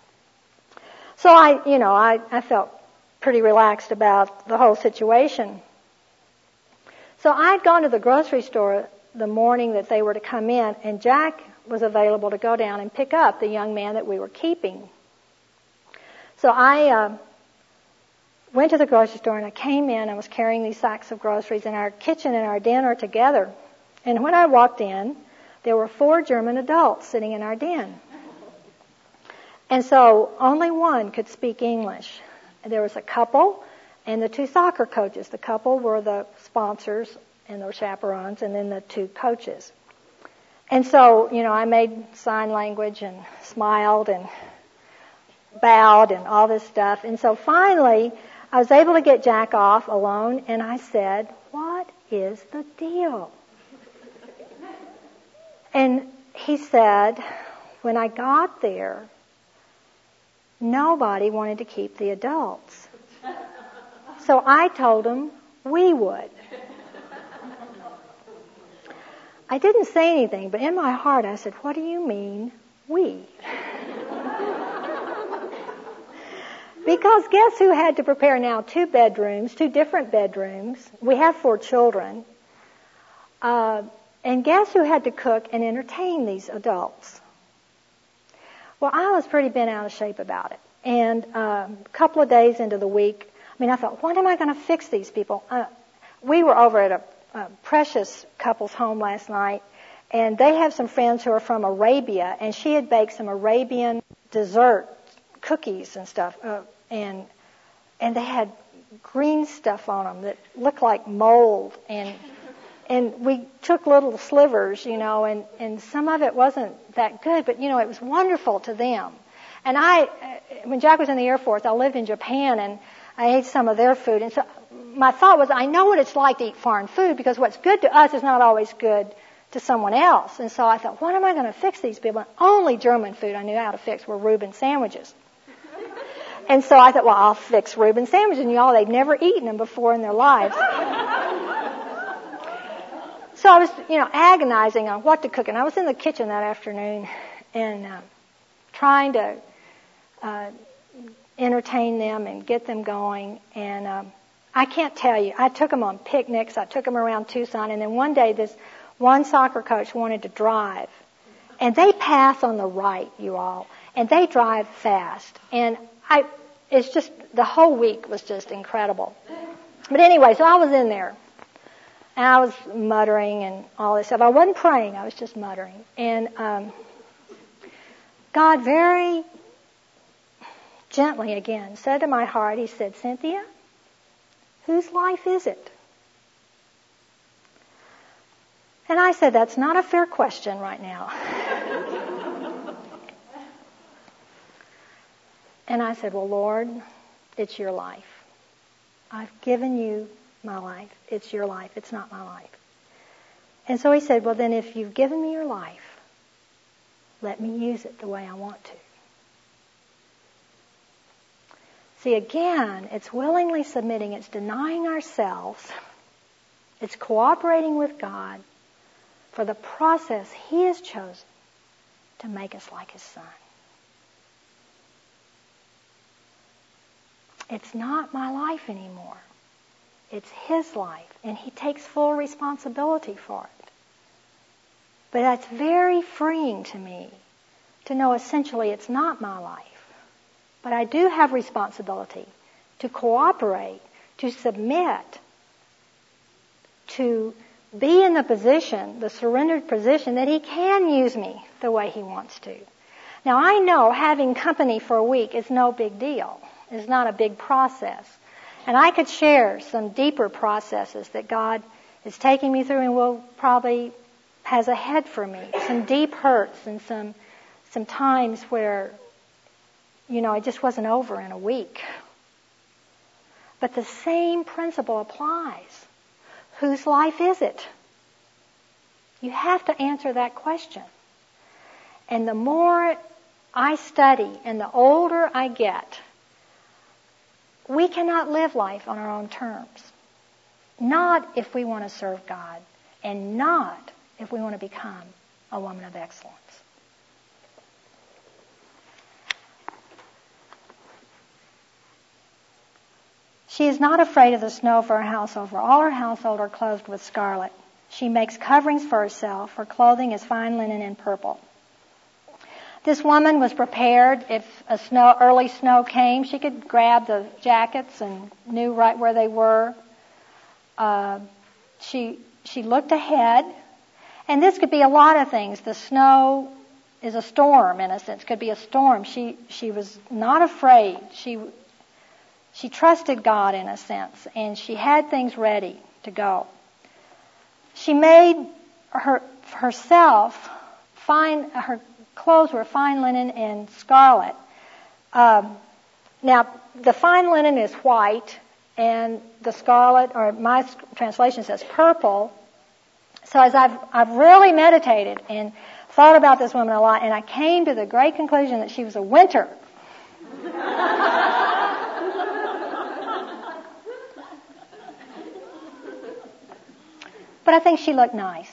So I felt pretty relaxed about the whole situation. So I'd gone to the grocery store the morning that they were to come in, and Jack was available to go down and pick up the young man that we were keeping. So I went to the grocery store, and I came in. I was carrying these sacks of groceries, and our kitchen and our den are together. And when I walked in, there were 4 German adults sitting in our den. And so only one could speak English. There was a couple and the 2 soccer coaches. The couple were the sponsors and the chaperones, and then the 2 coaches. And so, I made sign language and smiled and bowed and all this stuff. And so finally, I was able to get Jack off alone, and I said, "What is the deal?" And he said, when I got there, nobody wanted to keep the adults. So I told them we would. I didn't say anything, but in my heart I said, what do you mean, we? Because guess who had to prepare now 2 different bedrooms. We have 4 children. And guess who had to cook and entertain these adults? Well, I was pretty bent out of shape about it. And a couple of days into the week, I thought, when am I going to fix these people? We were over at a Precious couple's home last night, and they have some friends who are from Arabia, and she had baked some Arabian dessert cookies and stuff, and they had green stuff on them that looked like mold, and we took little slivers, and some of it wasn't that good, but it was wonderful to them. And when Jack was in the Air Force, I lived in Japan, and I ate some of their food, and so my thought was, I know what it's like to eat foreign food, because what's good to us is not always good to someone else. And so I thought, what am I going to fix these people? And only German food I knew how to fix were Reuben sandwiches. And so I thought, well, I'll fix Reuben sandwiches. And they'd never eaten them before in their lives. So I was, agonizing on what to cook. And I was in the kitchen that afternoon and trying to entertain them and get them going. And I can't tell you, I took them on picnics. I took them around Tucson. And then one day this one soccer coach wanted to drive. And they pass on the right, you all. And they drive fast. And it's just, the whole week was just incredible. But anyway, so I was in there. And I was muttering and all this stuff. I wasn't praying, I was just muttering. And God very gently again said to my heart, he said, Cynthia, whose life is it? And I said, that's not a fair question right now. And I said, well, Lord, it's your life. I've given you my life. It's your life. It's not my life. And so he said, well, then if you've given me your life, let me use it the way I want to. See, again, it's willingly submitting. It's denying ourselves. It's cooperating with God for the process he has chosen to make us like his Son. It's not my life anymore. It's his life, and he takes full responsibility for it. But that's very freeing to me to know essentially it's not my life. But I do have responsibility to cooperate, to submit, to be in the position, the surrendered position, that he can use me the way he wants to. Now I know having company for a week is no big deal. It's not a big process. And I could share some deeper processes that God is taking me through and will probably has ahead for me. Some deep hurts and some times where, it just wasn't over in a week. But the same principle applies. Whose life is it? You have to answer that question. And the more I study and the older I get, we cannot live life on our own terms. Not if we want to serve God, and not if we want to become a woman of excellence. She is not afraid of the snow for her household, for all her household are clothed with scarlet. She makes coverings for herself. Her clothing is fine linen and purple. This woman was prepared. If early snow came, she could grab the jackets and knew right where they were. She looked ahead. And this could be a lot of things. The snow is a storm, in a sense. It could be a storm. She was not afraid. She trusted God, in a sense, and she had things ready to go. She made herself her clothes were fine linen and scarlet. Now, the fine linen is white, and the scarlet, or my translation says purple, So as I've really meditated and thought about this woman a lot, and I came to the great conclusion that she was a winter. But I think she looked nice.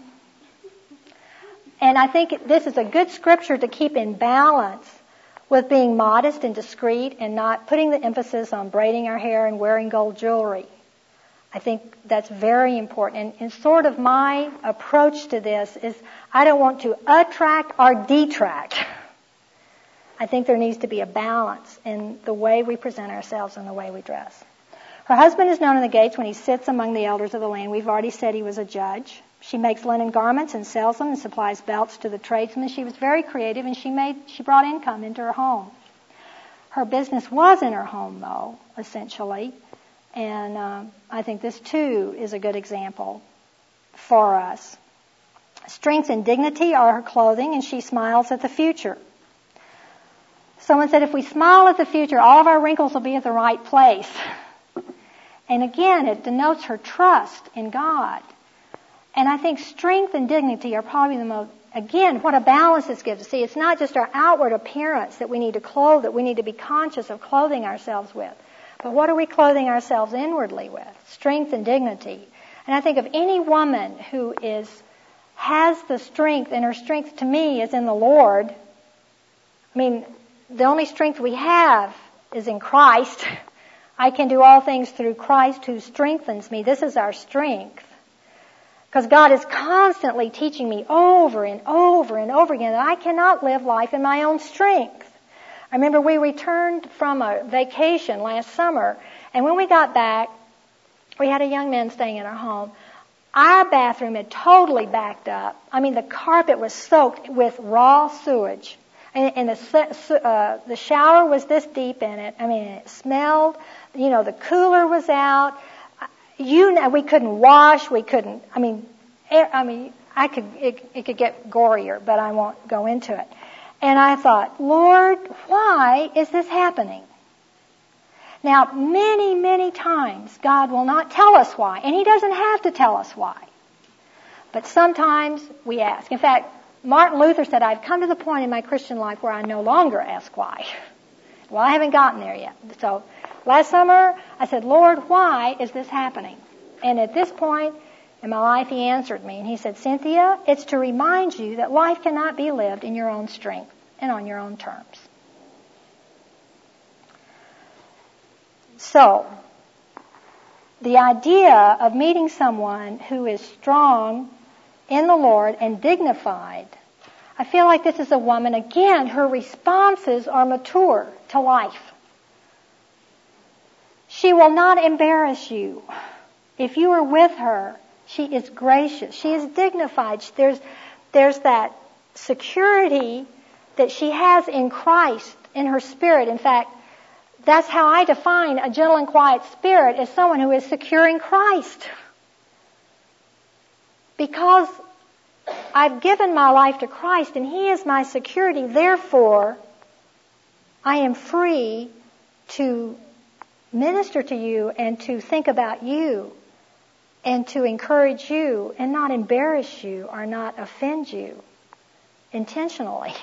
And I think this is a good scripture to keep in balance with being modest and discreet and not putting the emphasis on braiding our hair and wearing gold jewelry. I think that's very important. And sort of my approach to this is I don't want to attract or detract. I think there needs to be a balance in the way we present ourselves and the way we dress. Her husband is known in the gates when he sits among the elders of the land. We've already said he was a judge. She makes linen garments and sells them and supplies belts to the tradesmen. She was very creative, and she brought income into her home. Her business was in her home, though, essentially. And I think this, too, is a good example for us. Strength and dignity are her clothing, and she smiles at the future. Someone said if we smile at the future, all of our wrinkles will be at the right place. And again, it denotes her trust in God. And I think strength and dignity are probably the most, again, what a balance this gives us. See, it's not just our outward appearance that we need to clothe, that we need to be conscious of clothing ourselves with. But what are we clothing ourselves inwardly with? Strength and dignity. And I think of any woman who has the strength, and her strength to me is in the Lord. I mean, the only strength we have is in Christ. I can do all things through Christ who strengthens me. This is our strength. Because God is constantly teaching me over and over and over again that I cannot live life in my own strength. I remember we returned from a vacation last summer, and when we got back, we had a young man staying in our home. Our bathroom had totally backed up. I mean, the carpet was soaked with raw sewage. And the shower was this deep in it. I mean, it smelled. You know, the cooler was out. We couldn't wash. We couldn't. It could get gorier, but I won't go into it. And I thought, Lord, why is this happening? Now, many, many times God will not tell us why, and He doesn't have to tell us why. But sometimes we ask. In fact, Martin Luther said, I've come to the point in my Christian life where I no longer ask why. Well, I haven't gotten there yet. So last summer, I said, Lord, why is this happening? And at this point in my life, He answered me. And He said, Cynthia, it's to remind you that life cannot be lived in your own strength and on your own terms. So, the idea of meeting someone who is strong in the Lord and dignified, I feel like this is a woman, again, her responses are mature to life. She will not embarrass you. If you are with her, she is gracious. She is dignified. There's that security that she has in Christ, in her spirit. In fact, that's how I define a gentle and quiet spirit, as someone who is secure in Christ. Because I've given my life to Christ and He is my security, therefore I am free to minister to you and to think about you and to encourage you and not embarrass you or not offend you intentionally.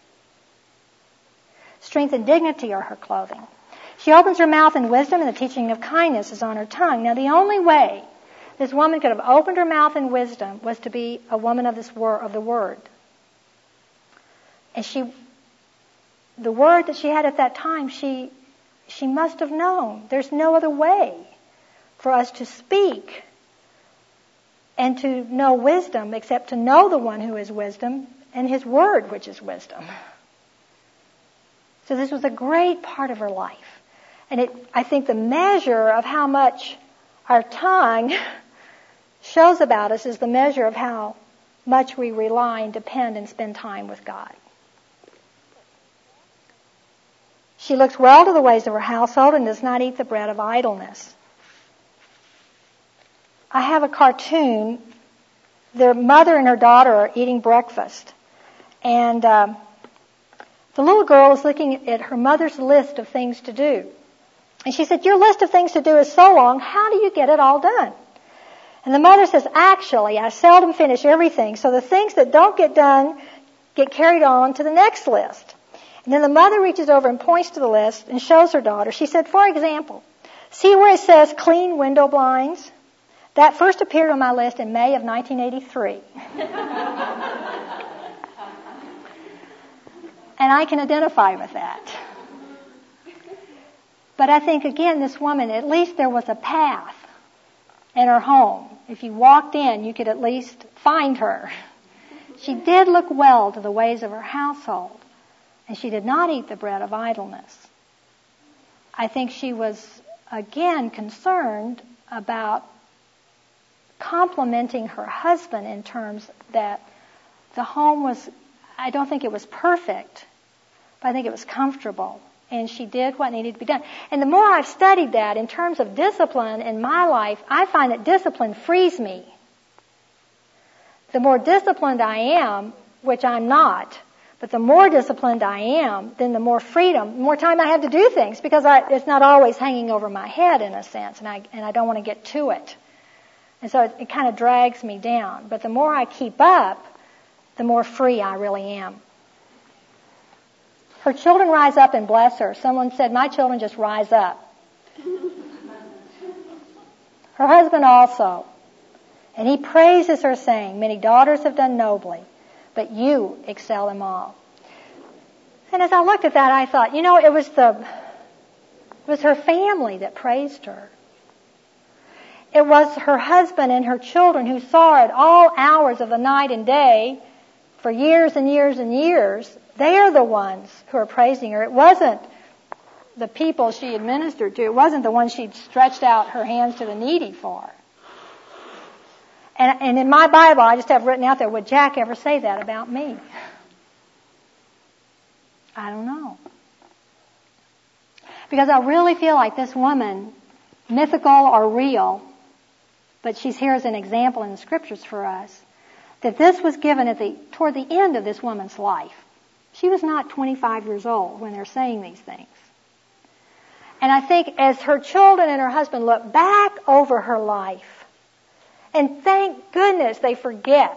Strength and dignity are her clothing. She opens her mouth in wisdom, and the teaching of kindness is on her tongue. Now, the only way this woman could have opened her mouth in wisdom was to be a woman of the Word. And the Word that she had at that time, she must have known. There's no other way for us to speak and to know wisdom except to know the one who is wisdom and His Word, which is wisdom. So this was a great part of her life. And I think the measure of how much our tongue shows about us is the measure of how much we rely and depend and spend time with God. She looks well to the ways of her household and does not eat the bread of idleness. I have a cartoon. Their mother and her daughter are eating breakfast. And the little girl is looking at her mother's list of things to do. And she said, your list of things to do is so long, how do you get it all done? And the mother says, actually, I seldom finish everything, so the things that don't get done get carried on to the next list. And then the mother reaches over and points to the list and shows her daughter. She said, for example, see where it says clean window blinds? That first appeared on my list in May of 1983. And I can identify with that. But I think, again, this woman, at least there was a path in her home. If you walked in, you could at least find her. She did look well to the ways of her household, and she did not eat the bread of idleness. I think she was, again, concerned about complimenting her husband in terms that the home was, I don't think it was perfect, but I think it was comfortable. And she did what needed to be done. And the more I've studied that in terms of discipline in my life, I find that discipline frees me. The more disciplined I am, which I'm not, but the more disciplined I am, then the more freedom, the more time I have to do things, because it's not always hanging over my head in a sense, and I don't want to get to it. And so it kind of drags me down. But the more I keep up, the more free I really am. Her children rise up and bless her. Someone said, my children just rise up. Her husband also. And he praises her, saying, many daughters have done nobly, but you excel them all. And as I looked at that, I thought, it was her family that praised her. It was her husband and her children who saw her at all hours of the night and day for years and years and years. They are the ones who are praising her. It wasn't the people she administered to. It wasn't the ones she'd stretched out her hands to the needy for. And in my Bible, I just have written out there, would Jack ever say that about me? I don't know. Because I really feel like this woman, mythical or real, but she's here as an example in the Scriptures for us, that this was given toward the end of this woman's life. She was not 25 years old when they're saying these things. And I think as her children and her husband look back over her life, and thank goodness they forget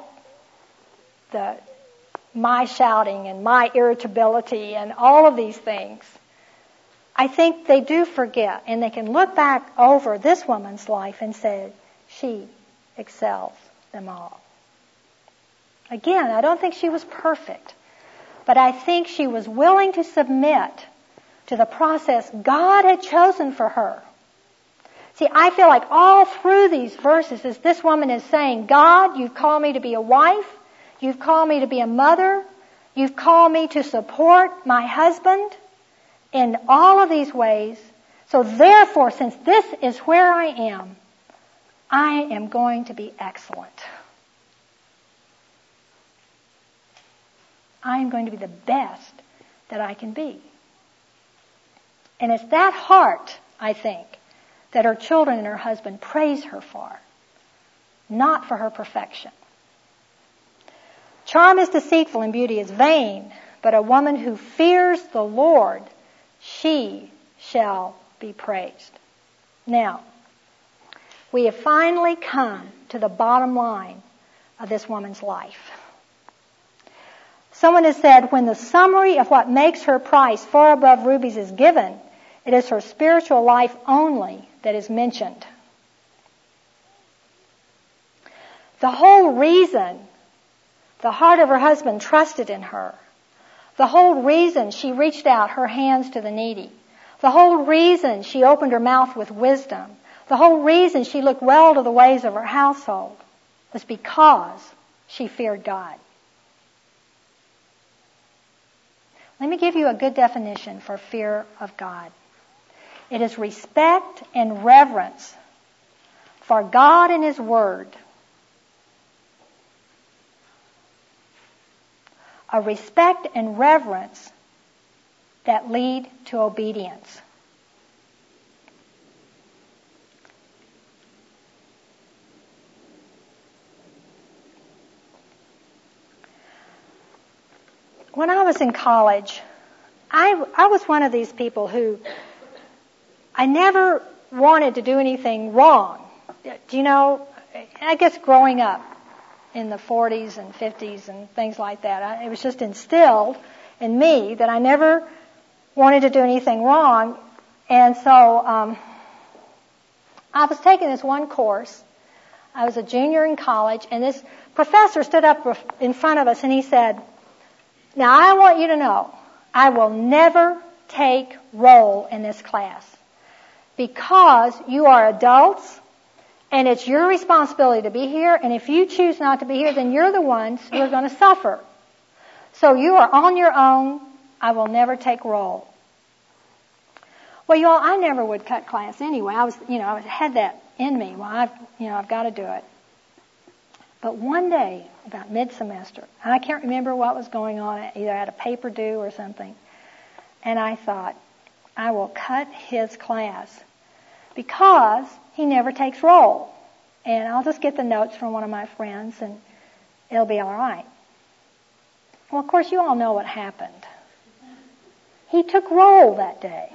my shouting and my irritability and all of these things, I think they do forget, and they can look back over this woman's life and say, she excels them all. Again, I don't think she was perfect, but I think she was willing to submit to the process God had chosen for her. See, I feel like all through these verses, as this woman is saying, God, you've called me to be a wife, you've called me to be a mother, you've called me to support my husband in all of these ways. So therefore, since this is where I am going to be excellent. I am going to be the best that I can be. And it's that heart, I think, that her children and her husband praise her for, not for her perfection. Charm is deceitful and beauty is vain, but a woman who fears the Lord, she shall be praised. Now, we have finally come to the bottom line of this woman's life. Someone has said, when the summary of what makes her price far above rubies is given, it is her spiritual life only that is mentioned. The whole reason the heart of her husband trusted in her, the whole reason she reached out her hands to the needy, the whole reason she opened her mouth with wisdom, the whole reason she looked well to the ways of her household was because she feared God. Let me give you a good definition for fear of God. It is respect and reverence for God and His Word. A respect and reverence that lead to obedience. When I was in college, I was one of these people who I never wanted to do anything wrong. Do you know, I guess growing up in the 40s and 50s and things like that, it was just instilled in me that I never wanted to do anything wrong. And so I was taking this one course. I was a junior in college, and this professor stood up in front of us and he said, "Now I want you to know, I will never take roll in this class because you are adults and it's your responsibility to be here, and if you choose not to be here, then you're the ones who are going to suffer. So you are on your own. I will never take roll." Well, y'all, I never would cut class anyway. I had that in me. Well, I've got to do it. But one day, about mid-semester, and I can't remember what was going on, either I had a paper due or something, and I thought, I will cut his class because he never takes roll. And I'll just get the notes from one of my friends and it'll be all right. Well, of course, you all know what happened. He took roll that day.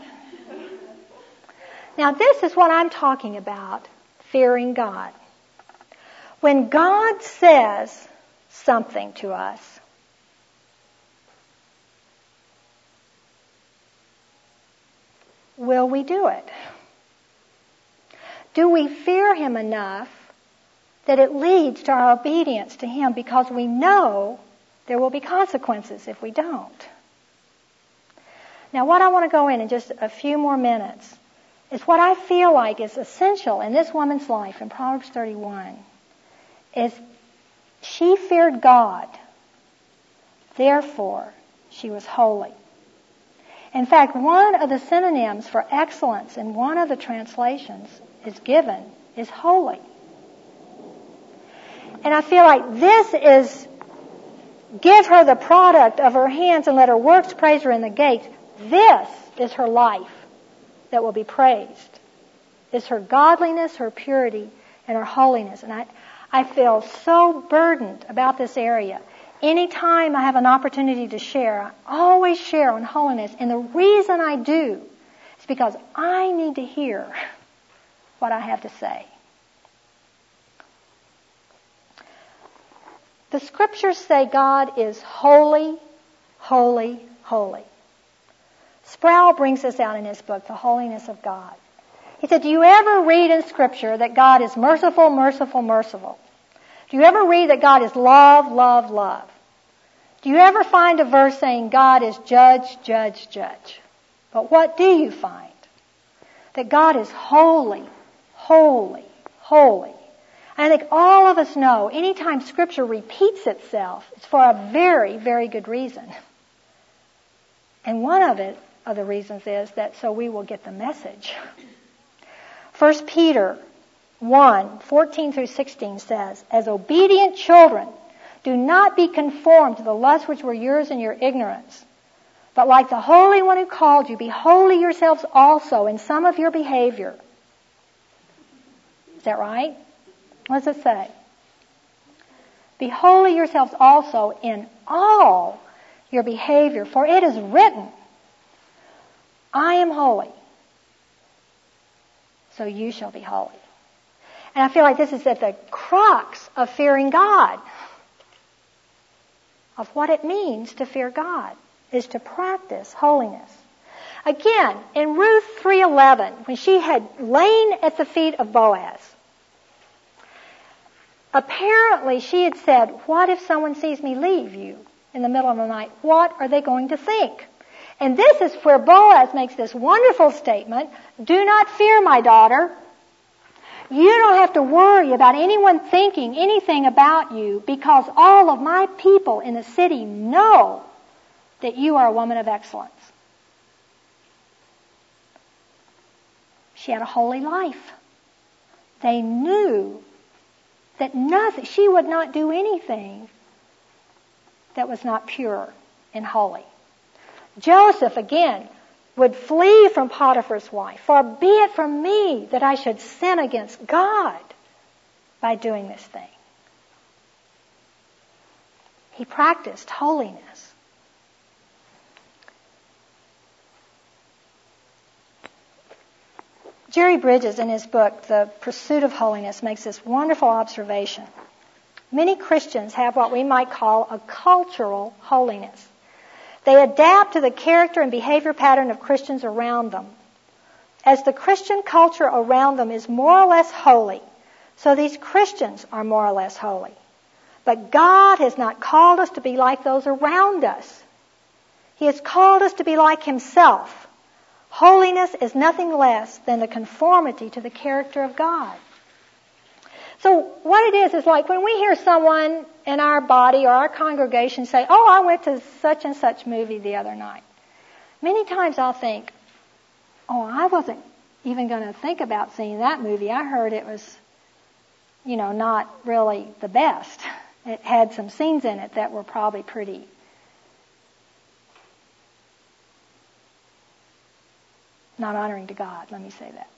Now, this is what I'm talking about, fearing God. When God says something to us, will we do it? Do we fear Him enough that it leads to our obedience to Him because we know there will be consequences if we don't? Now, what I want to go in just a few more minutes is what I feel like is essential in this woman's life in Proverbs 31 is she feared God, therefore she was holy. In fact, one of the synonyms for excellence in one of the translations is holy. And I feel like this is, give her the product of her hands and let her works praise her in the gates. This is her life that will be praised. It's her godliness, her purity, and her holiness. And I feel so burdened about this area. Anytime I have an opportunity to share, I always share on holiness. And the reason I do is because I need to hear what I have to say. The scriptures say God is holy, holy, holy. Sproul brings this out in his book, The Holiness of God. He said, do you ever read in scripture that God is merciful, merciful, merciful? Do you ever read that God is love, love, love? Do you ever find a verse saying God is judge, judge, judge? But what do you find? That God is holy, holy, holy. I think all of us know anytime Scripture repeats itself, it's for a very, very good reason. And one of the reasons is that so we will get the message. 1 Peter 1:14 through 16 says, as obedient children, do not be conformed to the lusts which were yours in your ignorance. But like the Holy One who called you, be holy yourselves also in some of your behavior. Is that right? What does it say? Be holy yourselves also in all your behavior, for it is written, I am holy, so you shall be holy. And I feel like this is at the crux of fearing God, of what it means to fear God, is to practice holiness. Again, in Ruth 3:11, when she had lain at the feet of Boaz, apparently she had said, what if someone sees me leave you in the middle of the night? What are they going to think? And this is where Boaz makes this wonderful statement, do not fear, my daughter. You don't have to worry about anyone thinking anything about you because all of my people in the city know that you are a woman of excellence. She had a holy life. They knew that she would not do anything that was not pure and holy. Joseph, again, would flee from Potiphar's wife. Far be it from me that I should sin against God by doing this thing. He practiced holiness. Jerry Bridges, in his book, The Pursuit of Holiness, makes this wonderful observation. Many Christians have what we might call a cultural holiness. They adapt to the character and behavior pattern of Christians around them. As the Christian culture around them is more or less holy, so these Christians are more or less holy. But God has not called us to be like those around us. He has called us to be like Himself. Holiness is nothing less than the conformity to the character of God. So what it is like when we hear someone in our body or our congregation say, "Oh, I went to such and such movie the other night." Many times I'll think, "Oh, I wasn't even going to think about seeing that movie. I heard it was, not really the best. It had some scenes in it that were probably pretty not honoring to God." Let me say that.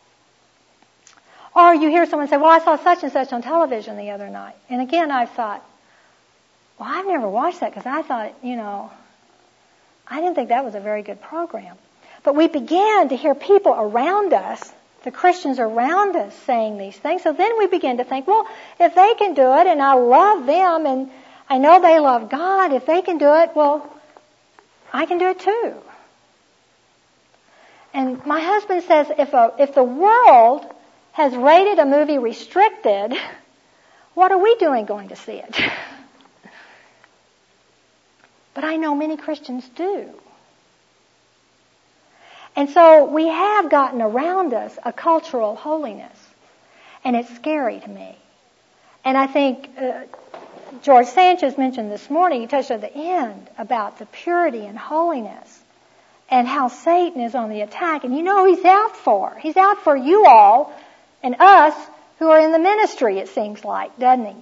Or you hear someone say, "Well, I saw such and such on television the other night." And again, I thought, well, I've never watched that because I thought, I didn't think that was a very good program. But we began to hear people around us, the Christians around us, saying these things. So then we begin to think, well, if they can do it and I love them and I know they love God, if they can do it, well, I can do it too. And my husband says if the world has rated a movie restricted, what are we doing going to see it? But I know many Christians do. And so we have gotten around us a cultural holiness. And it's scary to me. And I think George Sanchez mentioned this morning, he touched at the end about the purity and holiness and how Satan is on the attack. And he's out for. He's out for you all and us who are in the ministry, it seems like, doesn't he?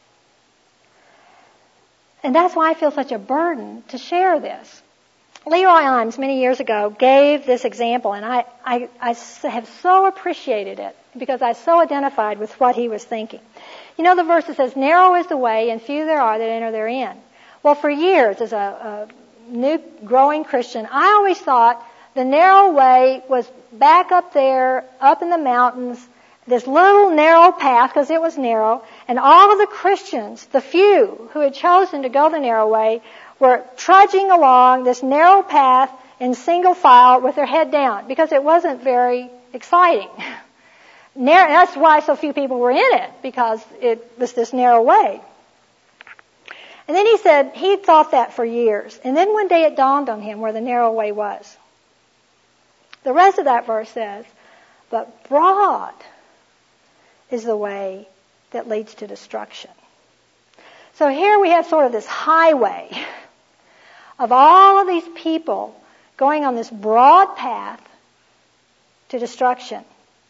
And that's why I feel such a burden to share this. Leroy Imes, many years ago, gave this example, and I have so appreciated it because I so identified with what he was thinking. The verse that says, "Narrow is the way, and few there are that enter therein." Well, for years, as a new growing Christian, I always thought the narrow way was back up there, up in the mountains, this little narrow path, because it was narrow, and all of the Christians, the few who had chosen to go the narrow way, were trudging along this narrow path in single file with their head down, because it wasn't very exciting. That's why so few people were in it, because it was this narrow way. And then he said he thought that for years. And then one day it dawned on him where the narrow way was. The rest of that verse says, "But broad is the way that leads to destruction." So here we have sort of this highway of all of these people going on this broad path to destruction.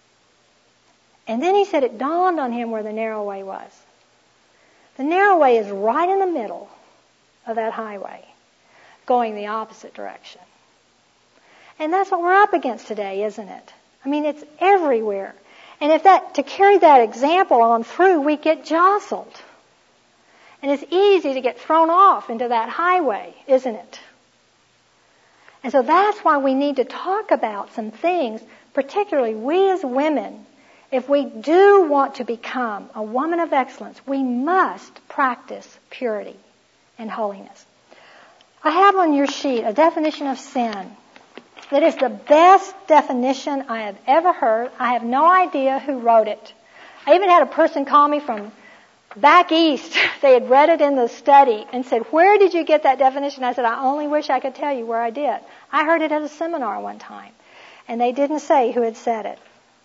And then he said it dawned on him where the narrow way was. The narrow way is right in the middle of that highway, going the opposite direction. And that's what we're up against today, isn't it? I mean, it's everywhere. And to carry that example on through, we get jostled. And it's easy to get thrown off into that highway, isn't it? And so that's why we need to talk about some things, particularly we as women. If we do want to become a woman of excellence, we must practice purity and holiness. I have on your sheet a definition of sin that is the best definition I have ever heard. I have no idea who wrote it. I even had a person call me from back east. They had read it in the study and said, "Where did you get that definition?" I said, "I only wish I could tell you where I did. I heard it at a seminar one time." And they didn't say who had said it.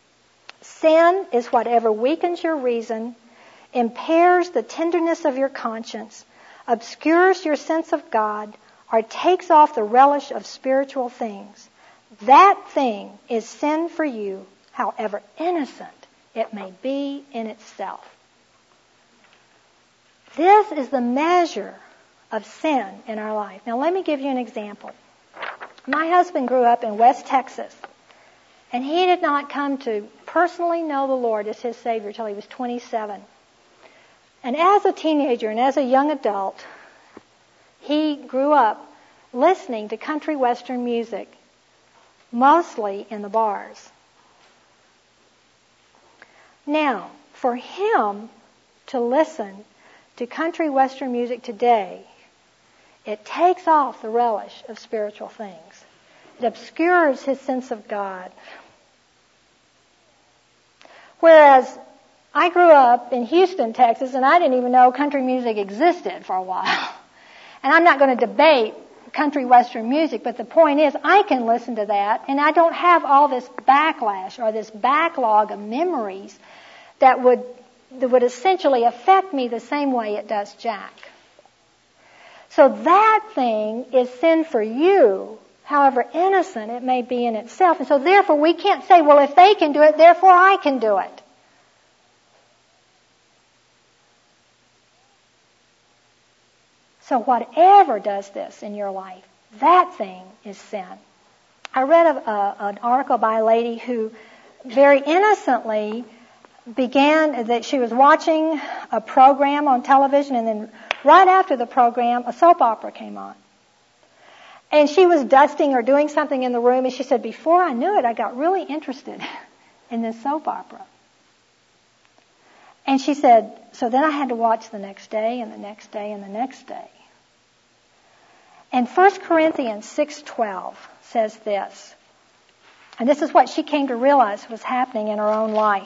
Sin is whatever weakens your reason, impairs the tenderness of your conscience, obscures your sense of God, or takes off the relish of spiritual things. That thing is sin for you, however innocent it may be in itself. This is the measure of sin in our life. Now let me give you an example. My husband grew up in West Texas, and he did not come to personally know the Lord as his Savior till he was 27. And as a teenager and as a young adult, he grew up listening to country western music, mostly in the bars. Now, for him to listen to country western music today, it takes off the relish of spiritual things. It obscures his sense of God. Whereas I grew up in Houston, Texas, and I didn't even know country music existed for a while. And I'm not going to debate country western music, but the point is I can listen to that, and I don't have all this backlash or this backlog of memories that would essentially affect me the same way it does Jack. So that thing is sin for you, however innocent it may be in itself. And so therefore we can't say, well, if they can do it, therefore I can do it. So whatever does this in your life, that thing is sin. I read an article by a lady who very innocently began that she was watching a program on television, and then right after the program, a soap opera came on. And she was dusting or doing something in the room, and she said, before I knew it, I got really interested in this soap opera. And she said, so then I had to watch the next day and the next day and the next day. And 1 Corinthians 6:12 says this, and this is what she came to realize was happening in her own life.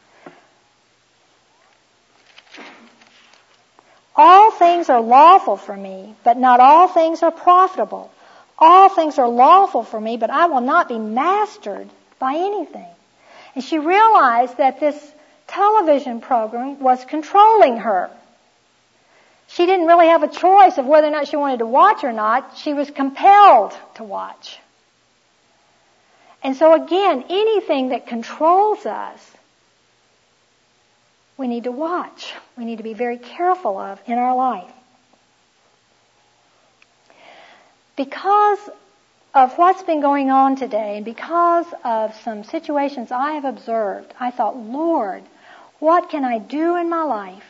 All things are lawful for me, but not all things are profitable. All things are lawful for me, but I will not be mastered by anything. And she realized that this television program was controlling her. She didn't really have a choice of whether or not she wanted to watch or not. She was compelled to watch. And so again, anything that controls us, we need to watch. We need to be very careful of in our life. Because of what's been going on today, and because of some situations I have observed, I thought, Lord, what can I do in my life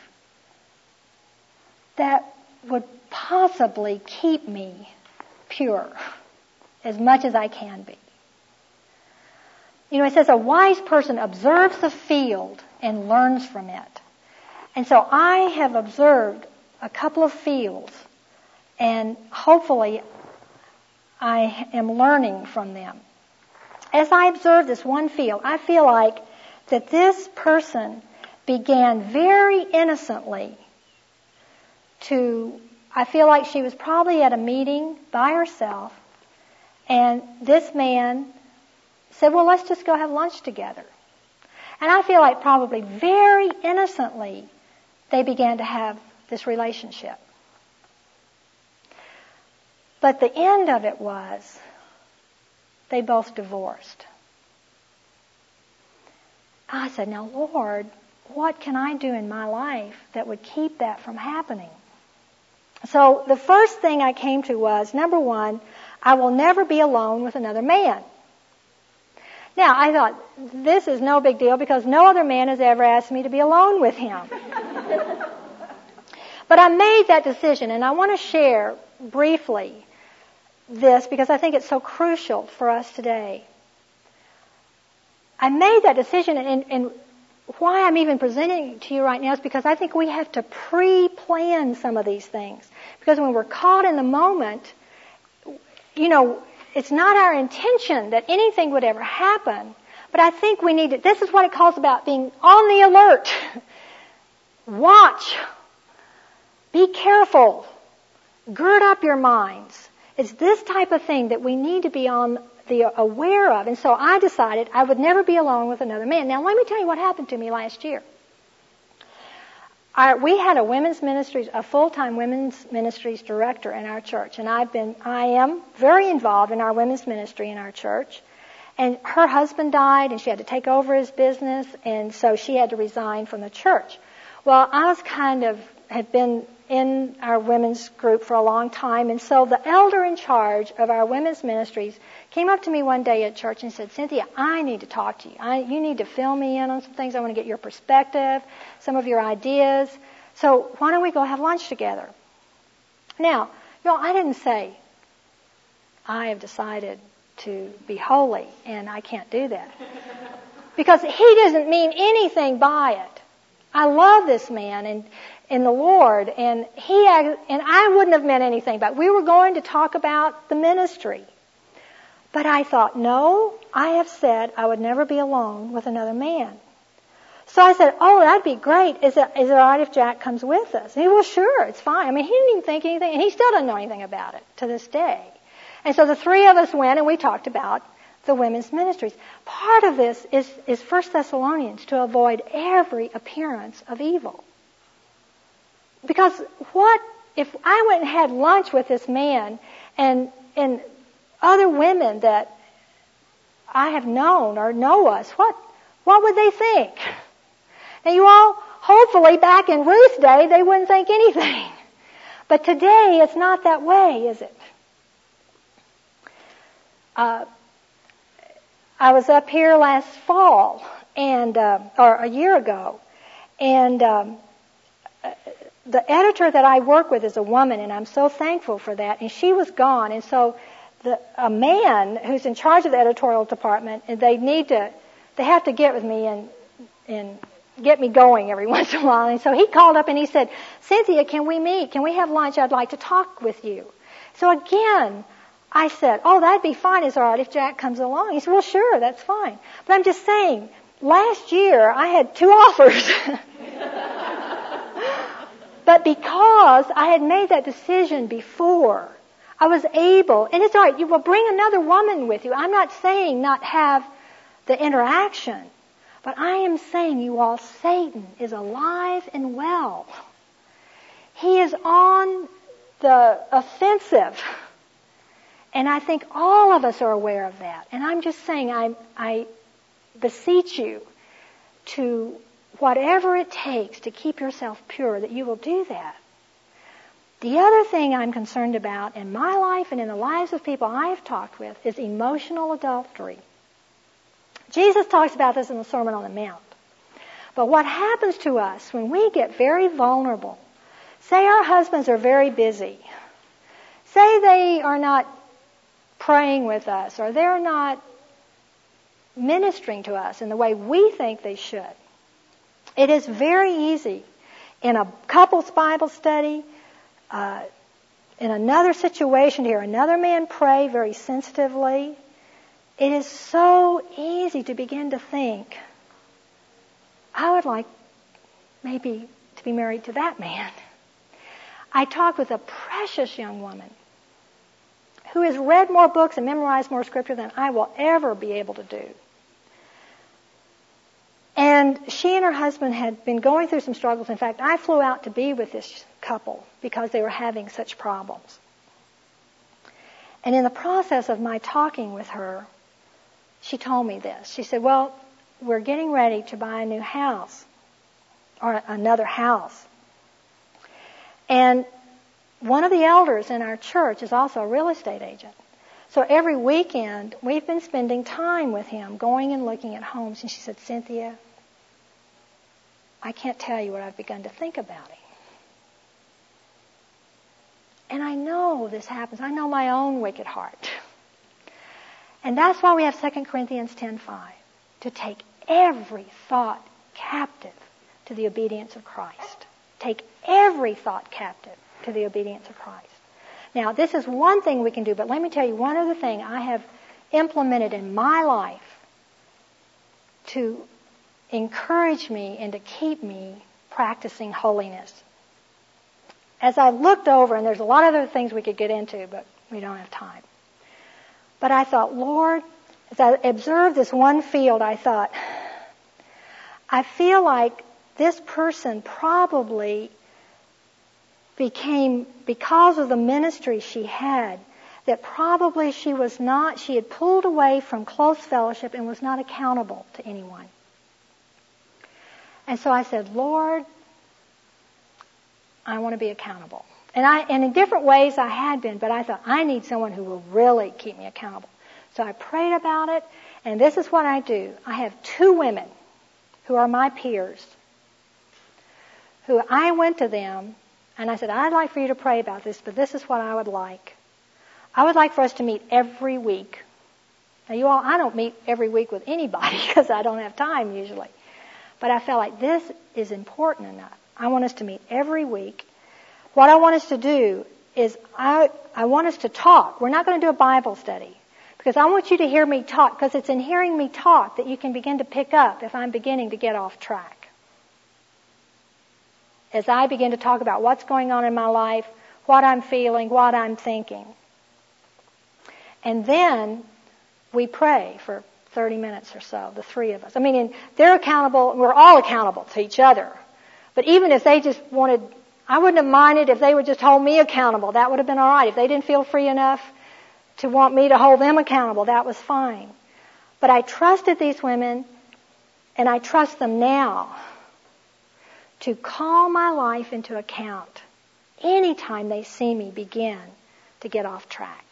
that would possibly keep me pure as much as I can be? You know, it says a wise person observes the field and learns from it. And so I have observed a couple of fields, and hopefully I am learning from them. As I observe this one field, I feel like that this person began very innocently I feel like she was probably at a meeting by herself, and this man said, well, let's just go have lunch together. And I feel like probably very innocently they began to have this relationship. But the end of it was they both divorced. I said, now, Lord, what can I do in my life that would keep that from happening? So the first thing I came to was, number one, I will never be alone with another man. Now, I thought, this is no big deal because no other man has ever asked me to be alone with him. But I made that decision, and I want to share briefly this because I think it's so crucial for us today. I made that decision, and why I'm even presenting it to you right now is because I think we have to pre-plan some of these things. Because when we're caught in the moment, you know, it's not our intention that anything would ever happen, but I think we need to, this is what it calls about being on the alert. Watch. Be careful. Gird up your minds. It's this type of thing that we need to be aware of. And so I decided I would never be alone with another man. Now let me tell you what happened to me last year. We had a full-time women's ministries director in our church, and I am very involved in our women's ministry in our church. And her husband died, and she had to take over his business, and so she had to resign from the church. Well, I had been in our women's group for a long time, and so the elder in charge of our women's ministries came up to me one day at church and said, Cynthia, I need to talk to you. You need to fill me in on some things. I want to get your perspective, some of your ideas. So why don't we go have lunch together? Now, I didn't say, I have decided to be holy, and I can't do that. because he doesn't mean anything by it. I love this man in the Lord, and I wouldn't have meant anything, but we were going to talk about the ministry. But I thought, no, I have said I would never be alone with another man. So I said, oh, that'd be great. Is it all right if Jack comes with us? And he said, well, sure, it's fine. I mean, he didn't even think anything, and he still doesn't know anything about it to this day. And so the three of us went and we talked about the women's ministries. Part of this is 1 Thessalonians, to avoid every appearance of evil. Because what if I went and had lunch with this man and other women that I have known or know us, what would they think? Now you all, hopefully back in Ruth's day, they wouldn't think anything. But today, it's not that way, is it? I was up here last fall, or a year ago, and the editor that I work with is a woman, and I'm so thankful for that. And she was gone, and so a man who's in charge of the editorial department, and they have to get with me and get me going every once in a while. And so he called up and he said, Cynthia, can we meet? Can we have lunch? I'd like to talk with you. So again, I said, oh, that'd be fine. It's all right if Jack comes along. He said, well, sure, that's fine. But I'm just saying, last year I had 2 offers. But because I had made that decision before, I was able, and it's all right, you will bring another woman with you. I'm not saying not have the interaction, but I am saying, you all, Satan is alive and well. He is on the offensive. And I think all of us are aware of that. And I'm just saying, I beseech you to, whatever it takes to keep yourself pure, that you will do that. The other thing I'm concerned about in my life and in the lives of people I've talked with is emotional adultery. Jesus talks about this in the Sermon on the Mount. But what happens to us when we get very vulnerable, say our husbands are very busy, say they are not praying with us, or they're not ministering to us in the way we think they should. It is very easy in a couple's Bible study, in another situation to hear another man pray very sensitively. It is so easy to begin to think, I would like maybe to be married to that man. I talked with a precious young woman who has read more books and memorized more scripture than I will ever be able to do. And she and her husband had been going through some struggles. In fact, I flew out to be with this couple because they were having such problems. And in the process of my talking with her, she told me this. She said, well, we're getting ready to buy a new house, or another house. And one of the elders in our church is also a real estate agent. So every weekend, we've been spending time with him, going and looking at homes. And she said, Cynthia, I can't tell you what I've begun to think about him. And I know this happens. I know my own wicked heart. And that's why we have 2 Corinthians 10:5, to take every thought captive to the obedience of Christ. Take every thought captive to the obedience of Christ. Now, this is one thing we can do, but let me tell you one other thing I have implemented in my life to encourage me and to keep me practicing holiness. As I looked over, and there's a lot of other things we could get into, but we don't have time. But I thought, Lord, as I observed this one field, I thought, I feel like this person probably became, because of the ministry she had, that probably she had pulled away from close fellowship and was not accountable to anyone. And so I said, Lord, I want to be accountable. And in different ways I had been, but I thought, I need someone who will really keep me accountable. So I prayed about it, and this is what I do. I have 2 women who are my peers, who I went to them, and I said, I'd like for you to pray about this, but this is what I would like. I would like for us to meet every week Now, you all, I don't meet every week with anybody because I don't have time usually. But I felt like this is important enough. I want us to meet every week. What I want us to do is I want us to talk. We're not going to do a Bible study because I want you to hear me talk, because it's in hearing me talk that you can begin to pick up if I'm beginning to get off track. As I begin to talk about what's going on in my life, what I'm feeling, what I'm thinking. And then we pray for 30 minutes or so, the three of us. I mean, they're accountable, we're all accountable to each other. But even if they just wanted, I wouldn't have minded if they would just hold me accountable. That would have been all right. If they didn't feel free enough to want me to hold them accountable, that was fine. But I trusted these women, and I trust them now to call my life into account anytime they see me begin to get off track.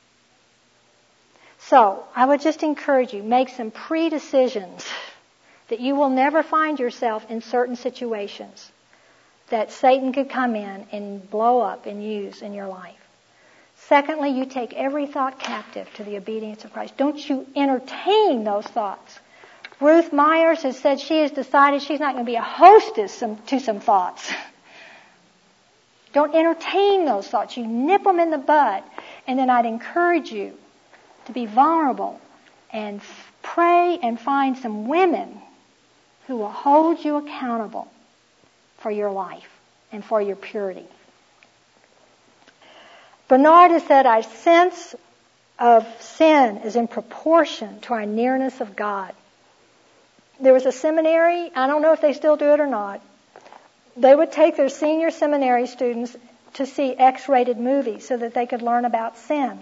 So, I would just encourage you, make some pre-decisions that you will never find yourself in certain situations that Satan could come in and blow up and use in your life. Secondly, you take every thought captive to the obedience of Christ. Don't you entertain those thoughts. Ruth Myers has said she has decided she's not going to be a hostess to some thoughts. Don't entertain those thoughts. You nip them in the bud. And then I'd encourage you to be vulnerable and pray and find some women who will hold you accountable for your life and for your purity. Bernard has said our sense of sin is in proportion to our nearness of God. There was a seminary, I don't know if they still do it or not, they would take their senior seminary students to see X-rated movies so that they could learn about sin.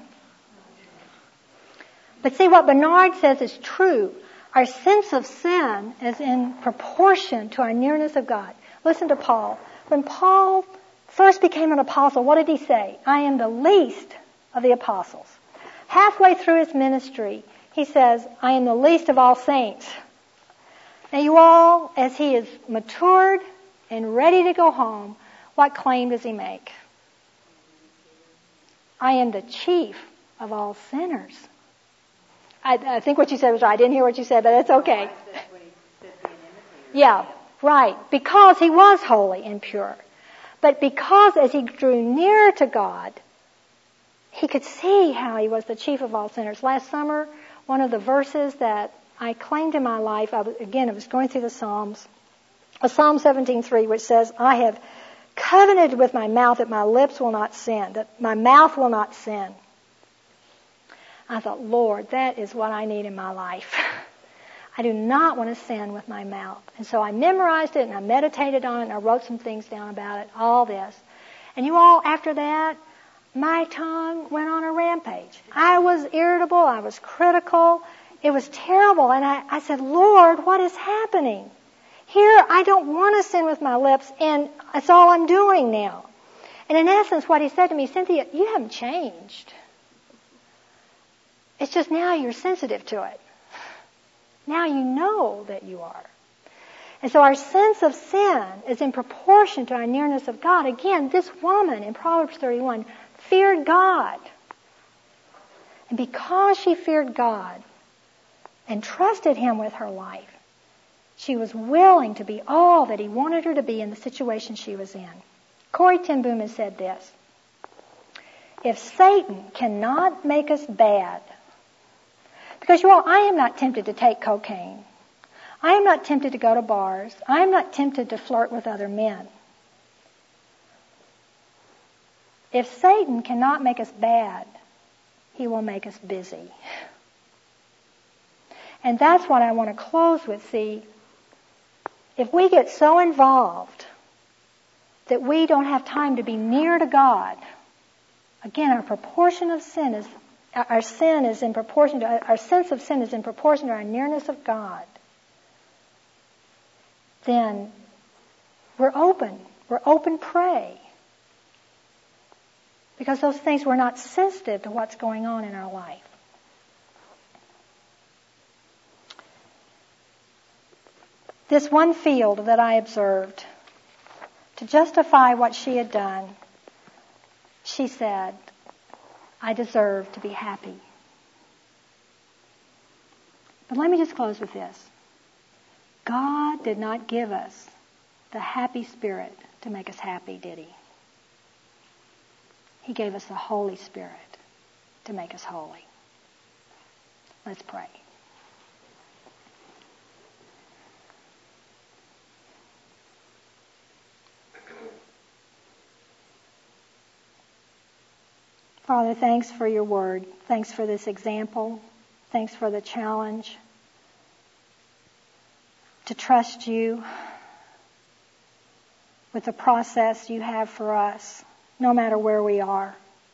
But see, what Bernard says is true. Our sense of sin is in proportion to our nearness of God. Listen to Paul. When Paul first became an apostle, what did he say? I am the least of the apostles. Halfway through his ministry, he says, I am the least of all saints. Now you all, as he is matured and ready to go home, what claim does he make? I am the chief of all sinners. I think what you said was right. I didn't hear what you said, but that's okay. Yeah, right. Because he was holy and pure. But because as he drew nearer to God, he could see how he was the chief of all sinners. Last summer, one of the verses that I claimed in my life, I was going through the Psalms, Psalm 17:3, which says, I have covenanted with my mouth that my lips will not sin, that my mouth will not sin. I thought, Lord, that is what I need in my life. I do not want to sin with my mouth. And so I memorized it and I meditated on it and I wrote some things down about it, all this. And you all, after that, my tongue went on a rampage. I was irritable. I was critical. It was terrible. And I said, Lord, what is happening? Here, I don't want to sin with my lips, and that's all I'm doing now. And in essence, what he said to me, Cynthia, you haven't changed. It's just now you're sensitive to it. Now you know that you are. And so our sense of sin is in proportion to our nearness of God. Again, this woman in Proverbs 31 feared God. And because she feared God and trusted Him with her life, she was willing to be all that He wanted her to be in the situation she was in. Corrie ten Boom has said this: if Satan cannot make us bad, because you all, I am not tempted to take cocaine. I am not tempted to go to bars. I am not tempted to flirt with other men. If Satan cannot make us bad, he will make us busy. And that's what I want to close with. See, if we get so involved that we don't have time to be near to God, again, our proportion of sin is, our sin is in proportion to, our sense of sin is in proportion to our nearness of God, then we're open prey. Because those things, we're not sensitive to what's going on in our life. This one field that I observed, to justify what she had done, she said, I deserve to be happy. But let me just close with this. God did not give us the happy spirit to make us happy, did He? He gave us the Holy Spirit to make us holy. Let's pray. Father, thanks for your word. Thanks for this example. Thanks for the challenge to trust you with the process you have for us, no matter where we are.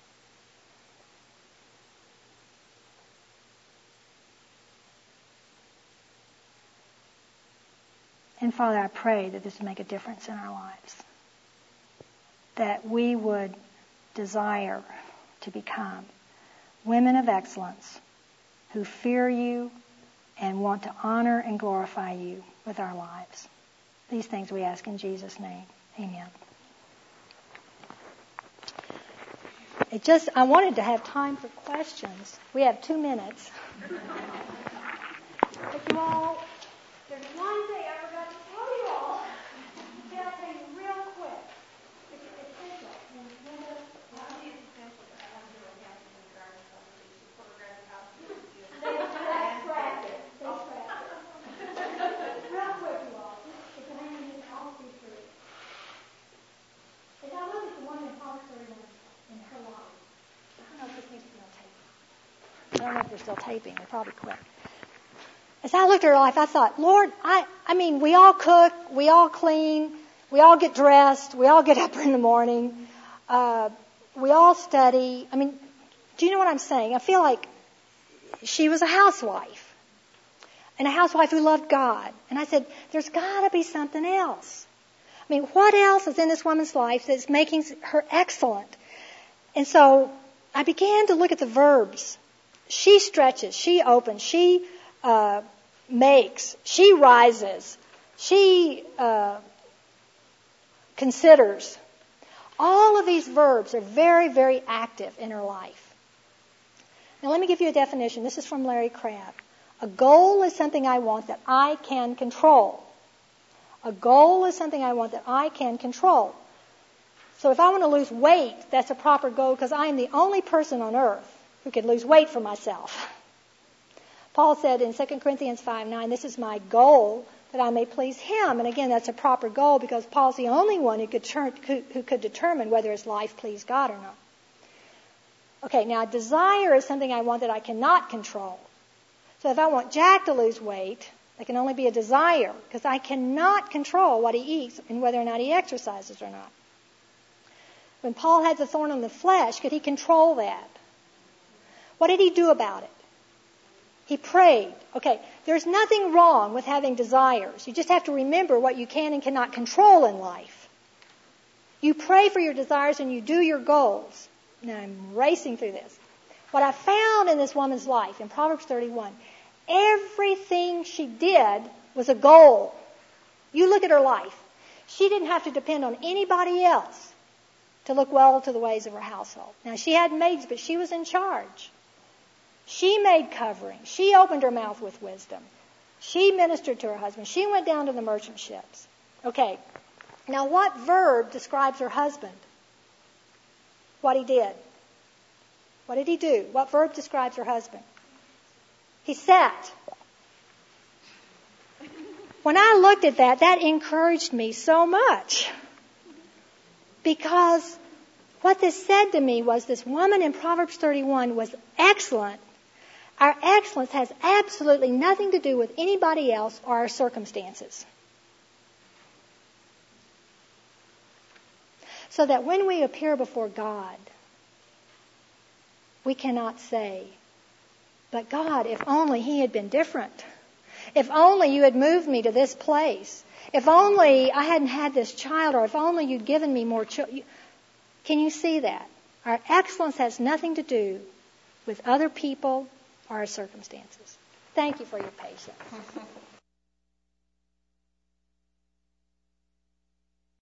And Father, I pray that this would make a difference in our lives. That we would desire to become women of excellence who fear you and want to honor and glorify you with our lives. These things we ask in Jesus' name. Amen. I wanted to have time for questions. We have 2 minutes. But you all, there's one thing I forgot to tell you all. Can I tell you real quick? It's essential. They scrapped it. Real quick, you all. It's an aim all through through. As I look at the woman in Proverbs 31 in her life, I don't know if this needs to be on tape. I don't know if they're still taping. They probably quit. As I looked at her life, I thought, Lord, I mean, we all cook, we all clean, we all get dressed, we all get up in the morning, we all study. I mean, do you know what I'm saying? I feel like she was a housewife, and a housewife who loved God. And I said, there's got to be something else. I mean, what else is in this woman's life that's making her excellent? And so I began to look at the verbs. She stretches, she opens, she makes, she rises, she considers. All of these verbs are very, very active in her life. Now let me give you a definition. This is from Larry Crabb. A goal is something I want that I can control. A goal is something I want that I can control. So if I want to lose weight, that's a proper goal because I am the only person on earth who can lose weight for myself. Paul said in 2 Corinthians 5:9, this is my goal, that I may please him. And again, that's a proper goal because Paul's the only one who could determine whether his life pleased God or not. Okay, now desire is something I want that I cannot control. So if I want Jack to lose weight, that can only be a desire because I cannot control what he eats and whether or not he exercises or not. When Paul had the thorn on the flesh, could he control that? What did he do about it? He prayed. Okay, there's nothing wrong with having desires. You just have to remember what you can and cannot control in life. You pray for your desires and you do your goals. Now I'm racing through this. What I found in this woman's life, in Proverbs 31, everything she did was a goal. You look at her life. She didn't have to depend on anybody else to look well to the ways of her household. Now she had maids, but she was in charge. She made covering. She opened her mouth with wisdom. She ministered to her husband. She went down to the merchant ships. Okay, now what verb describes her husband? What he did. What did he do? What verb describes her husband? He sat. When I looked at that, that encouraged me so much. Because what this said to me was this woman in Proverbs 31 was excellent. Our excellence has absolutely nothing to do with anybody else or our circumstances. So that when we appear before God, we cannot say, but God, if only He had been different. If only you had moved me to this place. If only I hadn't had this child, or if only you'd given me more children. Can you see that? Our excellence has nothing to do with other people or our circumstances. Thank you for your patience.